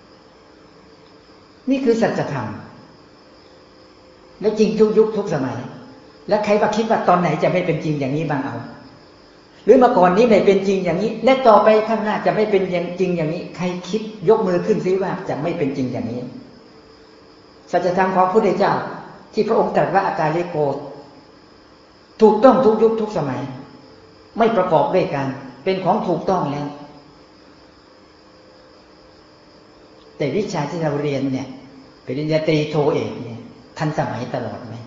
นี่คือสัจธรรมแล้วจริงทุกยุคทุกสมัยแล้วใครมาคิดว่าตอนไหนจะไม่เป็นจริงอย่างนี้บ้างเอาหรือเมื่อก่อนนี้ไม่เป็นจริงอย่างนี้และต่อไปข้างหน้าจะไม่เป็นจริงอย่างนี้ใครคิดยกมือขึ้นซิว่าจะไม่เป็นจริงอย่างนี้สัจธรรมของพระพุทธเจ้าที่พระองค์ตรัสว่าอาการลิโกถูกต้องทุกยุคทุกสมัยไม่ประกอบด้วยกันเป็นของถูกต้องแล้วแต่วิชาที่เราเรียนเนี่ยปริญญาตรีโทเอกเนี่ยทันสมัยตลอดไหม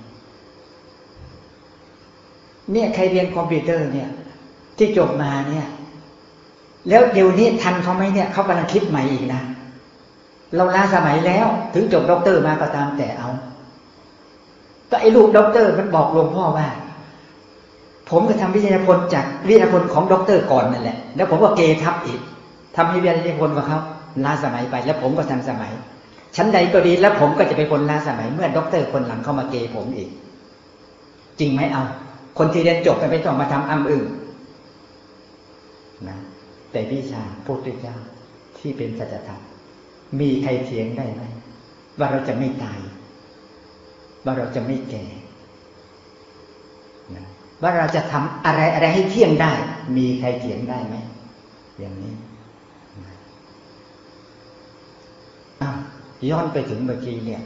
เนี่ยใครเรียนคอมพิวเตอร์เนี่ยที่จบมาเนี่ยแล้วเดี๋ยวนี้ทันเขาไหมเนี่ยเขากำลังคิดใหม่อีกนะเราล้าสมัยแล้วถึงจบด็อกเตอร์มาก็ตามแต่เอาก็ไอ้ลูกด็อกเตอร์มันบอกหลวงพ่อว่าผมก็ทำวิทยาพลจากวิทยาพลของด็อกเตอร์ก่อนนั่นแหละแล้วผมก็เกทับอีกทำให้วิทยาพลของเขาล้าสมัยไปแล้วผมก็ทันสมัยชั้นใดก็ดีแล้วผมก็จะเป็นคนล้าสมัยเมื่อด็อกเตอร์คนหลังเข้ามาเกผมอีกจริงไหมเอาคนที่เรียนจบไม่ต้องมาทำอ้ำอึ้งนะแต่วิชาพุทธเจ้าที่เป็นสัจธรรมมีใครเถียงได้ไหมว่าเราจะไม่ตายว่าเราจะไม่แก่นะว่าเราจะทำอะไรให้เที่ยงได้มีใครเถียงได้ไหมอย่างนี้ย้อนไปถึงเมื่อกี้เนี่ย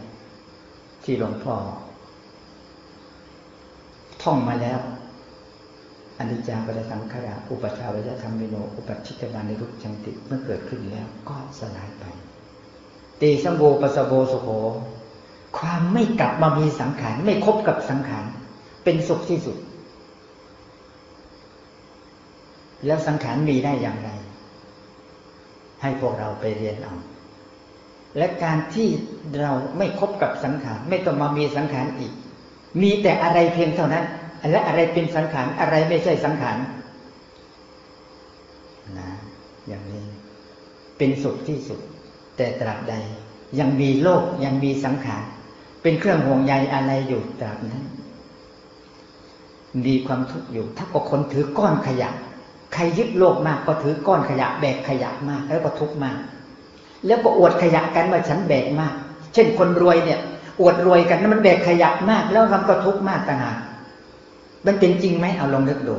ที่หลวงพ่อท่องมาแล้วอนิจจาปัจจสังขาราอุปัชฌาวยธรรมมิโนอุปัชชิตวานิรุปชันติเมื่อเกิดขึ้นแล้วก็สลายไปตีสัมโภปสโภสุโขความไม่กลับมามีสังขารไม่คบกับสังขารเป็นสุขที่สุดแล้วสังขารมีได้อย่างไรให้พวกเราไปเรียนเอาและการที่เราไม่คบกับสังขารไม่ต้องมามีสังขารอีกมีแต่อะไรเพียงเท่านั้นและอะไรเป็นสังขารอะไรไม่ใช่สังขารนะอย่างนี้เป็นสุขที่สุดแต่ตราบใดยังมีโลกยังมีสังขารเป็นเครื่องห่วงใยอะไรอยู่ตราบนั้นมีความทุกข์อยู่ถ้าก็คนถือก้อนขยะใครยึดโลกมากก็ถือก้อนขยะแบกขยะมากแล้วก็ทุกข์มากแล้วก็อวดขยะกันว่าฉันแบกมากเช่นคนรวยเนี่ยอวดรวยกันนั้นมันแบกขยะมากแล้วมันก็ทุกข์มากต่างหากมันเป็นจริงไหมเอาลองนึกดู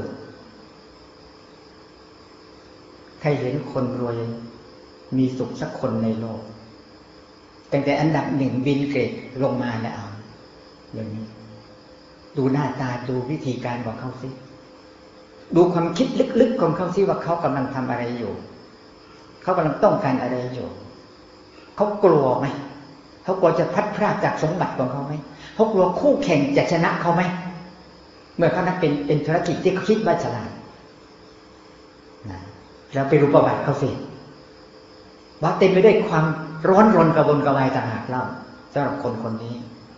ใครเห็นคนรวยมีสุขสักคนในโลกตั้งแต่อันดับหนึ่งบิลเกตลงมาแล้วเอาอย่างนี้ดูหน้าตาดูวิธีการของเขาสิดูความคิดลึกๆของเขาสิว่าเขากำลังทำอะไรอยู่เขากำลังต้องการอะไรอยู่เขากลัวไหมเขากลัวจะพัดพรากจากสมบัติของเขาไหมเขากลัวคู่แข่งจะชนะเขาไหมเมื่อเขานั้นเป็นธุรกิจที่เขาคิดว่าฉลาดนะเราไปดูประวัติเขาสิว่าเต็มไปด้วยความร้อนรนกระวนกระวายต่างหากเล่าสำหรับคนคนนี้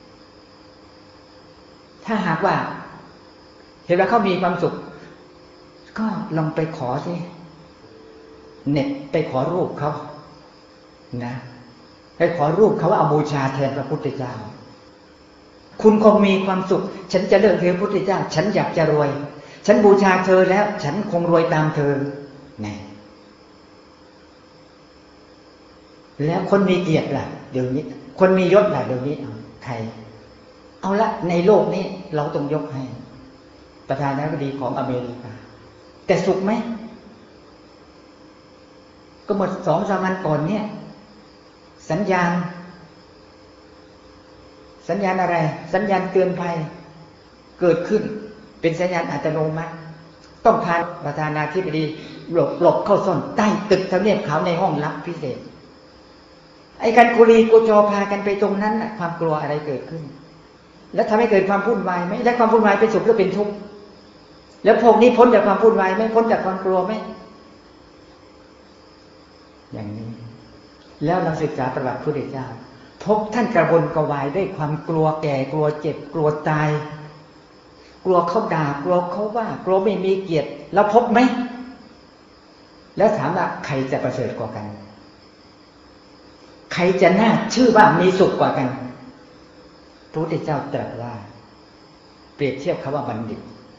ถ้าหากว่าเห็นว่าเขามีความสุขก็ลองไปขอสิเน็ตไปขอรูปเขานะไปขอรูปเขาว่าเอาบูชาแทนพระพุทธเจ้าคุณคงมีความสุขฉันจะเลิกเรียนพระพุทธเจ้าฉันอยากจะรวยฉันบูชาเธอแล้วฉันคงรวยตามเธอไงแล้วคนมีเกียรติล่ะเดี๋ยวนี้คนมียศล่ะเดี๋ยวนี้ใครเอาละในโลกนี้เราต้องยกให้ประธานาธิบดีของอเมริกาแต่สุขไหมก็หมด2-3 วันก่อนเนี่ยสัญญาณอะไรสัญญาณเตือนภัยเกิดขึ้นเป็นสัญญาณอัตโนมัติต้องพาประธานาธิบดีหลบเข้าซ่อนใต้ตึกทำเนียบขาวในห้องลับพิเศษไอ้การกุลีกุจอพากันไปตรงนั้นความกลัวอะไรเกิดขึ้นแล้วทำให้เกิดความวุ่นวายไหมและความวุ่นวายเป็นสุขหรือเป็นทุกข์แล้วพวกนี้พ้นจากความวุ่นวายไหมพ้นจากความกลัวไหมอย่างนี้แล้วเราศึกษาประวัติพระพุทธเจ้าพบท่านกระวนกระวายด้วยความกลัวแก่กลัวเจ็บกลัวตายกลัวเขาด่ากลัวเขาว่ากลัวไม่มีเกียรติแล้วพบไหมแล้วถามว่าใครจะประเสริฐกว่ากันใครจะน่าชื่อว่ามีสุขกว่ากันพระพุทธเจ้าตรัสว่าเปรียบเทียบคำว่าบัณฑิต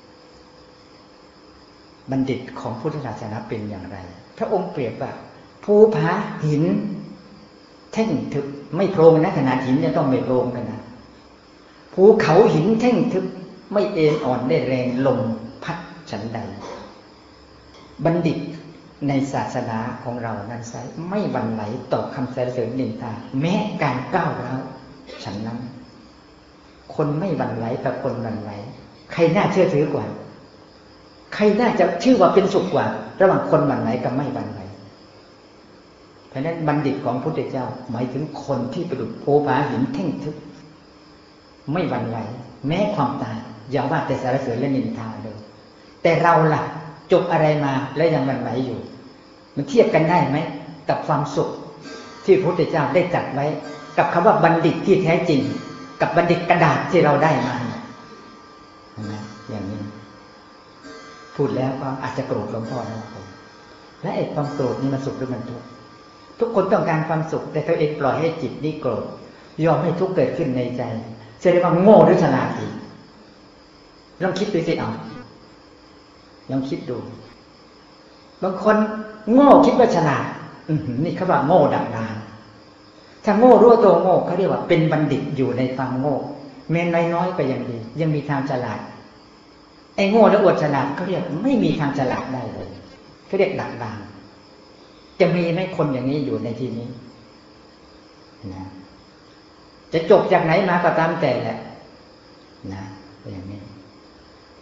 ของพุทธศาสนาเป็นอย่างไรพระองค์เปรียบว่าภูผาหินแท่งทึบไม่โพรงนะขนาดหินจะต้องไม่โพรงกันนะภูเขาหินแท่งทึบไม่เอ็นอ่อนได้แรงลมพัดฉันใดบัณฑิตในศาสนาของเรานั้นไซไม่หวั่นไหวต่อคำสรรเสริญนินทาแม้การก้าวร้าวฉันนั้นคนไม่หวั่นไหวกับคนหวั่นไหวใครน่าเชื่อถือกว่าใครน่าจะชื่อว่าเป็นสุขกว่าระหว่างคนหวั่นไหวกับไม่หวั่นไหวเพราะฉะนั้นบัณฑิตของพระพุทธเจ้าหมายถึงคนที่ประดุจภูผาหินแท่งทึบไม่หวั่นไหวแม้ความตายอย่าว่าแต่สรรเสริญและนินทาเลยแต่เราล่ะจบอะไรมาและยังหวั่นไหวอยู่มันเทียบกันได้ไหมกับความสุขที่พระพุทธเจ้าได้จัดไว้กับคำว่าบัณฑิตที่แท้จริงกับบัณฑิตกระดาษที่เราได้มาเห็นไหมอย่างนี้พูดแล้วก็อาจจะโกรธหลวงพ่อนะครับและไอ้ความโกรธนี่มันสุขหรือมันทุกข์ทุกคนต้องการความสุขแต่ตัวเองปล่อยให้จิตนี่โกรธยอมให้ทุกข์เกิดขึ้นในใจจะเรียกว่าโง่หรือฉลาดอีกลองคิดดูสิเอาลองคิดดูบางคนโง่คิดว่าฉลาดนี่เขาว่าโง่ดักดานถ้าโง่รู้ตัวโง่เขาเรียกว่าเป็นบัณฑิตอยู่ในความโง่แม้น้อยๆก็ยังดียังมีทางฉลาดไอ้โง่แล้วอวดฉลาดเขาเรียกไม่มีทางฉลาดได้เลยเขาเรียกดักดานจะมีไหมคนอย่างนี้อยู่ในที่นี้นะจะจบจากไหนมาก็ตามแต่แหละนะอย่างนี้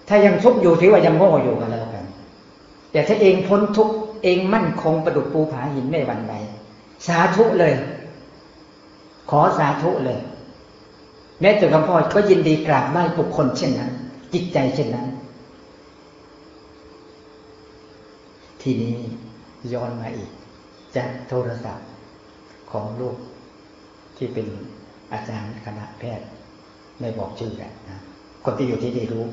ถ้ายังทุกข์อยู่ถือว่ายังโง่อยู่กันแล้วกันแต่ถ้าเองพ้นทุกข์เองมั่นคงประดุจภูผาหินไม่หวั่นไหวสาธุเลยขอสาธุเลยแม้แต่หลวงพ่อก็ยินดีกราบไหว้บุคคลเช่นนั้นจิตใจเช่นนั้นทีนี้ย้อนมาอีกจากโทรศัพท์ของลูกที่เป็นอาจารย์คณะแพทย์ไม่บอกชื่อแหละนะคนที่อยู่ที่นี่รู้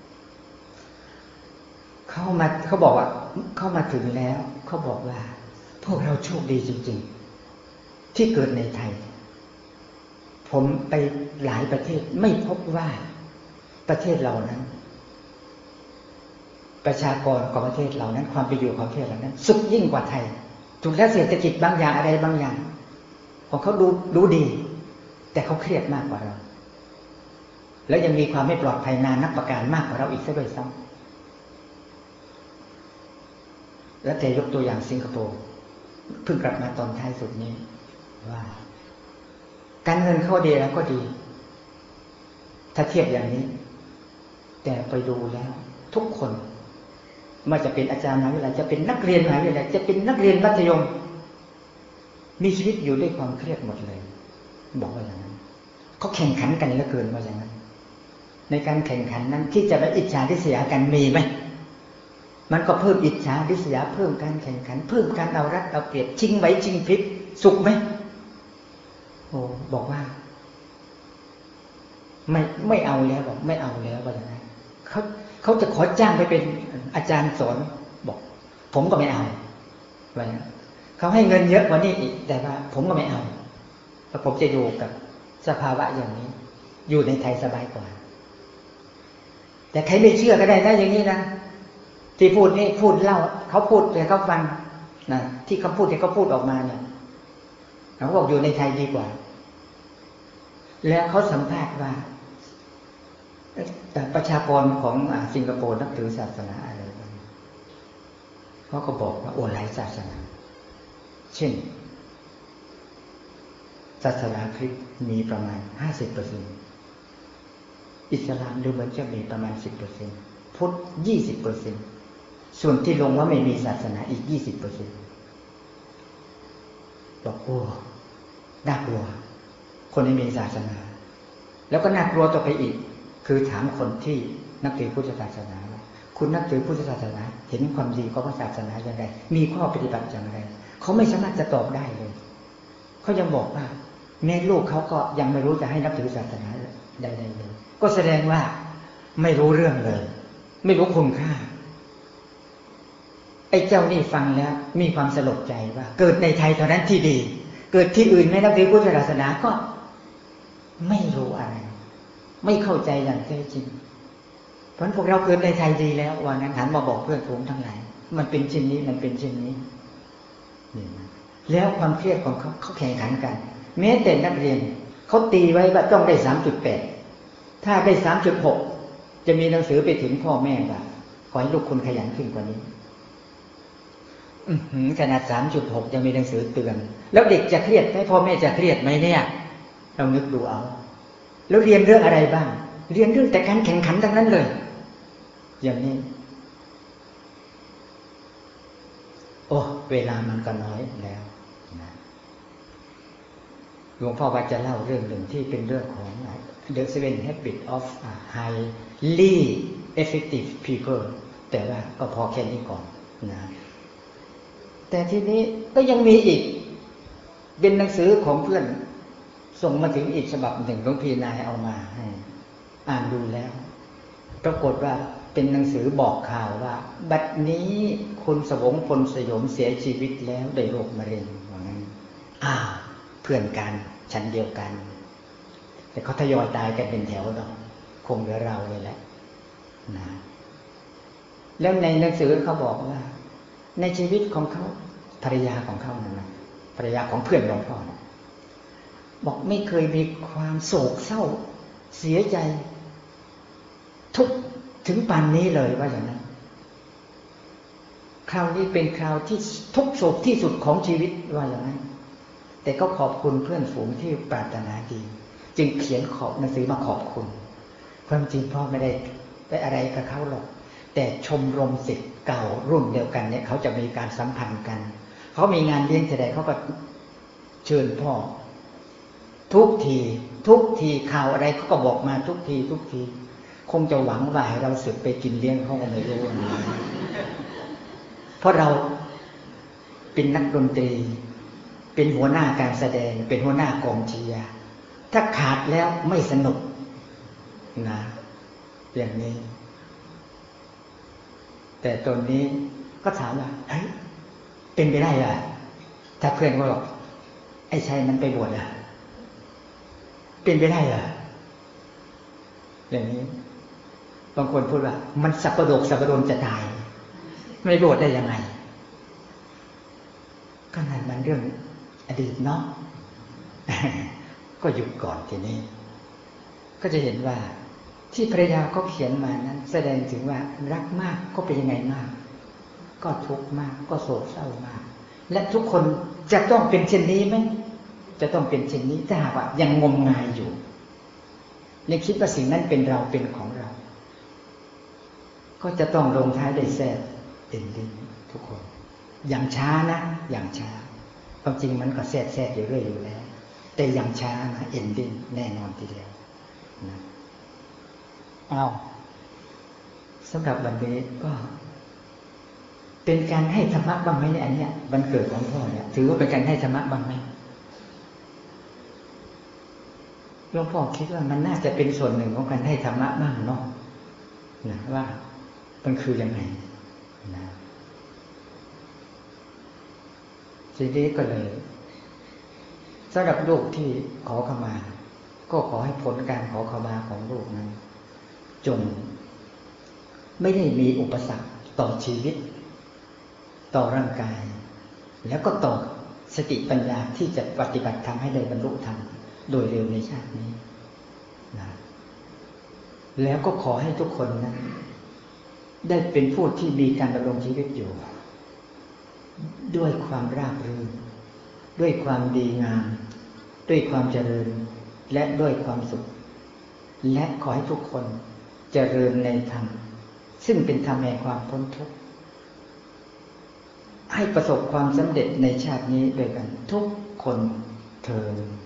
เขาบอกว่าเข้ามาถึงแล้วเขาบอกว่าพวกเราโชคดีจริงๆที่เกิดในไทยผมไปหลายประเทศไม่พบว่าประเทศเรานั้นประชากรของประเทศเรานั้นความเป็นอยู่ของประเทศเรานั้นสุขยิ่งกว่าไทยถูกแล้วเศรษฐกิจบางอย่างอะไรบางอย่างของเขาดูดีแต่เขาเครียดมากกว่าเราแล้วยังมีความไม่ปลอดภัยนานับประการมากกว่าเราอีกซะด้วยซ้ำแล้วแต่ยกตัวอย่างสิงคโปร์เพิ่งกลับมาตอนท้ายสุดนี้ว่าการเงินเข้าดีแล้วก็ดีถ้าเทียบอย่างนี้แต่ไปดูแล้วทุกคนไม่จะเป็นอาจารย์มหาวิทยาลัยจะเป็นนักเรียนมหาวิทยาลัยจะเป็นนักเรียนมัธยมมีชีวิตอยู่ด้วยความเครียดหมดเลยบอกว่าอย่างนั้นเขาแข่งขันกันเหลือเกินว่าอย่างนั้นในการแข่งขันนั้นที่จะไปอิจฉาริษยากันมีไหมมันก็เพิ่มอิจฉาริษยาเพิ่มการแข่งขันเพิ่มการเอารัดเอาเปรียบชิงไหวชิงพริบสุขไหมโอ้บอกว่าไม่เอาแล้วบอกไม่เอาแล้วว่าอย่างนั้นเขาจะขอจ้างไปเป็นอาจารย์สอนบอกผมก็ไม่เอาว่าอย่างนั้นเขาให้เงินเยอะกว่านี้อีกแต่ว่าผมก็ไม่เอาเพราะผมจะอยู่กับสภาวะอย่างนี้อยู่ในไทยสบายกว่าแต่ใครไม่เชื่อก็ได้นะอย่างนี้นะที่พูดนี่พูดเล่าเขาพูดแต่เขาฟังนะที่เขาพูดที่เขาพูดออกมาเนี่ยเขาบอกอยู่ในไทยดีกว่าแล้วเขาสัมภาษณ์ว่าแต่ประชากรของสิงคโปร์นับถือศาสนาอะไรบ้างเขาก็บอกว่าโอ้หลายศาสนาเช่นศาสนาคริสต์มีประมาณ 50% อิสลามดูเหมือนจะมีประมาณ 10% พุทธ 20% ส่วนที่ลงว่าไม่มีศาสนาอีก 20% บอกโอ้น่ากลัวคนที่มีศาสนาแล้วก็น่ากลัวต่อไปอีกคือถามคนที่นับถือพุทธศาสนาคุณนับถือพุทธศาสนาเห็นความดีของพระศาสนาอย่างไรมีข้อปฏิบัติอย่างไรเขาไม่สามารถจะตอบได้เลยเขายังบอกว่าแม่ลูกเขาก็ยังไม่รู้จะให้นับถือศาสนาใดๆเลยก็แสดงว่าไม่รู้เรื่องเลยไม่รู้คุณค่าไอ้เจ้านี่ฟังแล้วมีความสลดใจว่าเกิดในไทยเท่านั้นที่ดีเกิดที่อื่นไม่นับถือพุทธศาสนาก็ไม่รู้อะไรไม่เข้าใจอย่างแท้จริงเพราะพวกเราเกิดในไทยดีแล้วว่างั้นหันมาบอกเพื่อนฝูงทั้งหลายมันเป็นเช่นนี้มันเป็นเช่นนี้นี่นะแล้วความเครียดของเขาแข่งขันกันแม้แต่นักเรียนเขาตีไว้ว่าต้องได้ 3.8 ถ้าได้ 3.6 จะมีหนังสือไปถึงพ่อแม่ว่าขอให้ลูกคุณขยันขึ้นกว่านี้ขนาด 3.6 ยังมีหนังสือเตือนแล้วเด็กจะเครียดไหมพ่อแม่จะเครียดไหมเนี่ยเรานึกดูเอาแล้วเรียนเรื่องอะไรบ้างเรียนเรื่องแต่การแข่งขันทั้งนั้นเลยอย่างนี้โอ้เวลามันก็น้อยแล้วนะหลวงพ่อว่าจะเล่าเรื่องหนึ่งที่เป็นเรื่องของ The 7 Habits of Highly Effective People แต่ว่าก็พอแค่นี้ก่อนนะแต่ทีนี้ก็ยังมีอีกเป็นหนังสือของเพื่อนส่งมาถึงอีกฉบับหนึ่งหลวงพี่นายเอามาให้อ่านดูแล้วปรากฏว่าเป็นหนังสือบอกข่าวว่าบัดนี้คุณสวงพลสยมเสียชีวิตแล้วด้วยโรคมะเร็งว่างั้นเพื่อนกันชั้นเดียวกันแต่เขาทยอยตายกันเป็นแถวเนาะคงเหลือเราเลยแหละนะแล้วในหนังสือเขาบอกว่าในชีวิตของเขาภรรยาของเขานะภรรยาของเพื่อนหลวงพ่อนะบอกไม่เคยมีความโศกเศร้าเสียใจทุกถึงป่านนี้เลยว่าอย่างนั้นคราวนี้เป็นคราวที่ทุกโศกที่สุดของชีวิตว่าอย่างนั้นแต่ก็ขอบคุณเพื่อนฝูงที่ปรารถนาดีจึงเขียนขอบหนังสือมาขอบคุณความจริงพ่อไม่ได้ไปอะไรกับเขาหรอกแต่ชมรมศิษย์เก่ารุ่นเดียวกันเนี่ยเขาจะมีการสัมพันธ์กันเขามีงานเลี้ยงทีใดเขาก็เชิญพ่อทุกทีข่าวอะไรเขาก็บอกมาทุกทีคงจะหวังว่าให้เราสึกไปกินเลี้ยงเขาก็ไม่รู้นะเพราะเราเป็นนักดนตรีเป็นหัวหน้าการแสดงเป็นหัวหน้ากองเชียร์ถ้าขาดแล้วไม่สนุกนะอย่างนี้แต่ตอนนี้ก็ถามว่าเฮ้ยเป็นไปได้เหรอถ้าเพื่อนก็บอกไอ้ชัยมันไปบวชอ่ะเป็นไปได้เหรออย่างนี้บางคนพูดว่ามันสับปะรดจะตายไม่บวชได้ยังไงก็นั่นมันเรื่องอดีตเนาะ ก็หยุดก่อนทีนี้ก็จะเห็นว่าที่ภรรยาเขาเขียนมานั้นแสดงถึงว่ารักมากก็เป็นยังไงมากก็ทุกข์มากก็โศกเศร้ามากและทุกคนจะต้องเป็นเช่นนี้ไหมจะต้องเป็นเช่นนี้ถ้าหากว่ายังงมงายอยู่ยังคิดว่าสิ่งนั้นเป็นเราเป็นของเราก็จะต้องลงท้ายด้วยแซ่บเอ็นดิ้งทุกคนอย่างช้านะอย่างช้าความจริงมันก็แซ่บอยู่เรื่อยอยู่แล้วแต่อย่างช้านะเอ็นดิ้งแน่นอนทีเดียวนะสำหรับวันนี้ก็เป็นการให้ธรรมะบ้างไหมเนี่ยอันเนี้ยวันเกิดของพ่อเนี่ยถือว่าเป็นการให้ธรรมะบ้างไหมหลวงพ่อคิดว่ามันน่าจะเป็นส่วนหนึ่งของการให้ธรรมะบ้างเนาะนะว่ามันคือยังไงนะทีนี้ก็เลยสำหรับลูกที่ขอขมาก็ขอให้ผลการขอขมาของลูกนั้นจงไม่ได้มีอุปสรรคต่อชีวิตต่อร่างกายแล้วก็ต่อสติปัญญาที่จะปฏิบัติธรรมให้ได้บรรลุธรรมโดยเร็วในชาตินี้นะแล้วก็ขอให้ทุกคนนั้นได้เป็นผู้ที่มีการดำรงชีวิตอยู่ด้วยความราบรื่นด้วยความดีงามด้วยความเจริญและด้วยความสุขและขอให้ทุกคนเจริญในธรรมซึ่งเป็นธรรมแห่งความพ้นทุกข์ให้ประสบความสำเร็จในชาตินี้ด้วยกันทุกคนเทอญ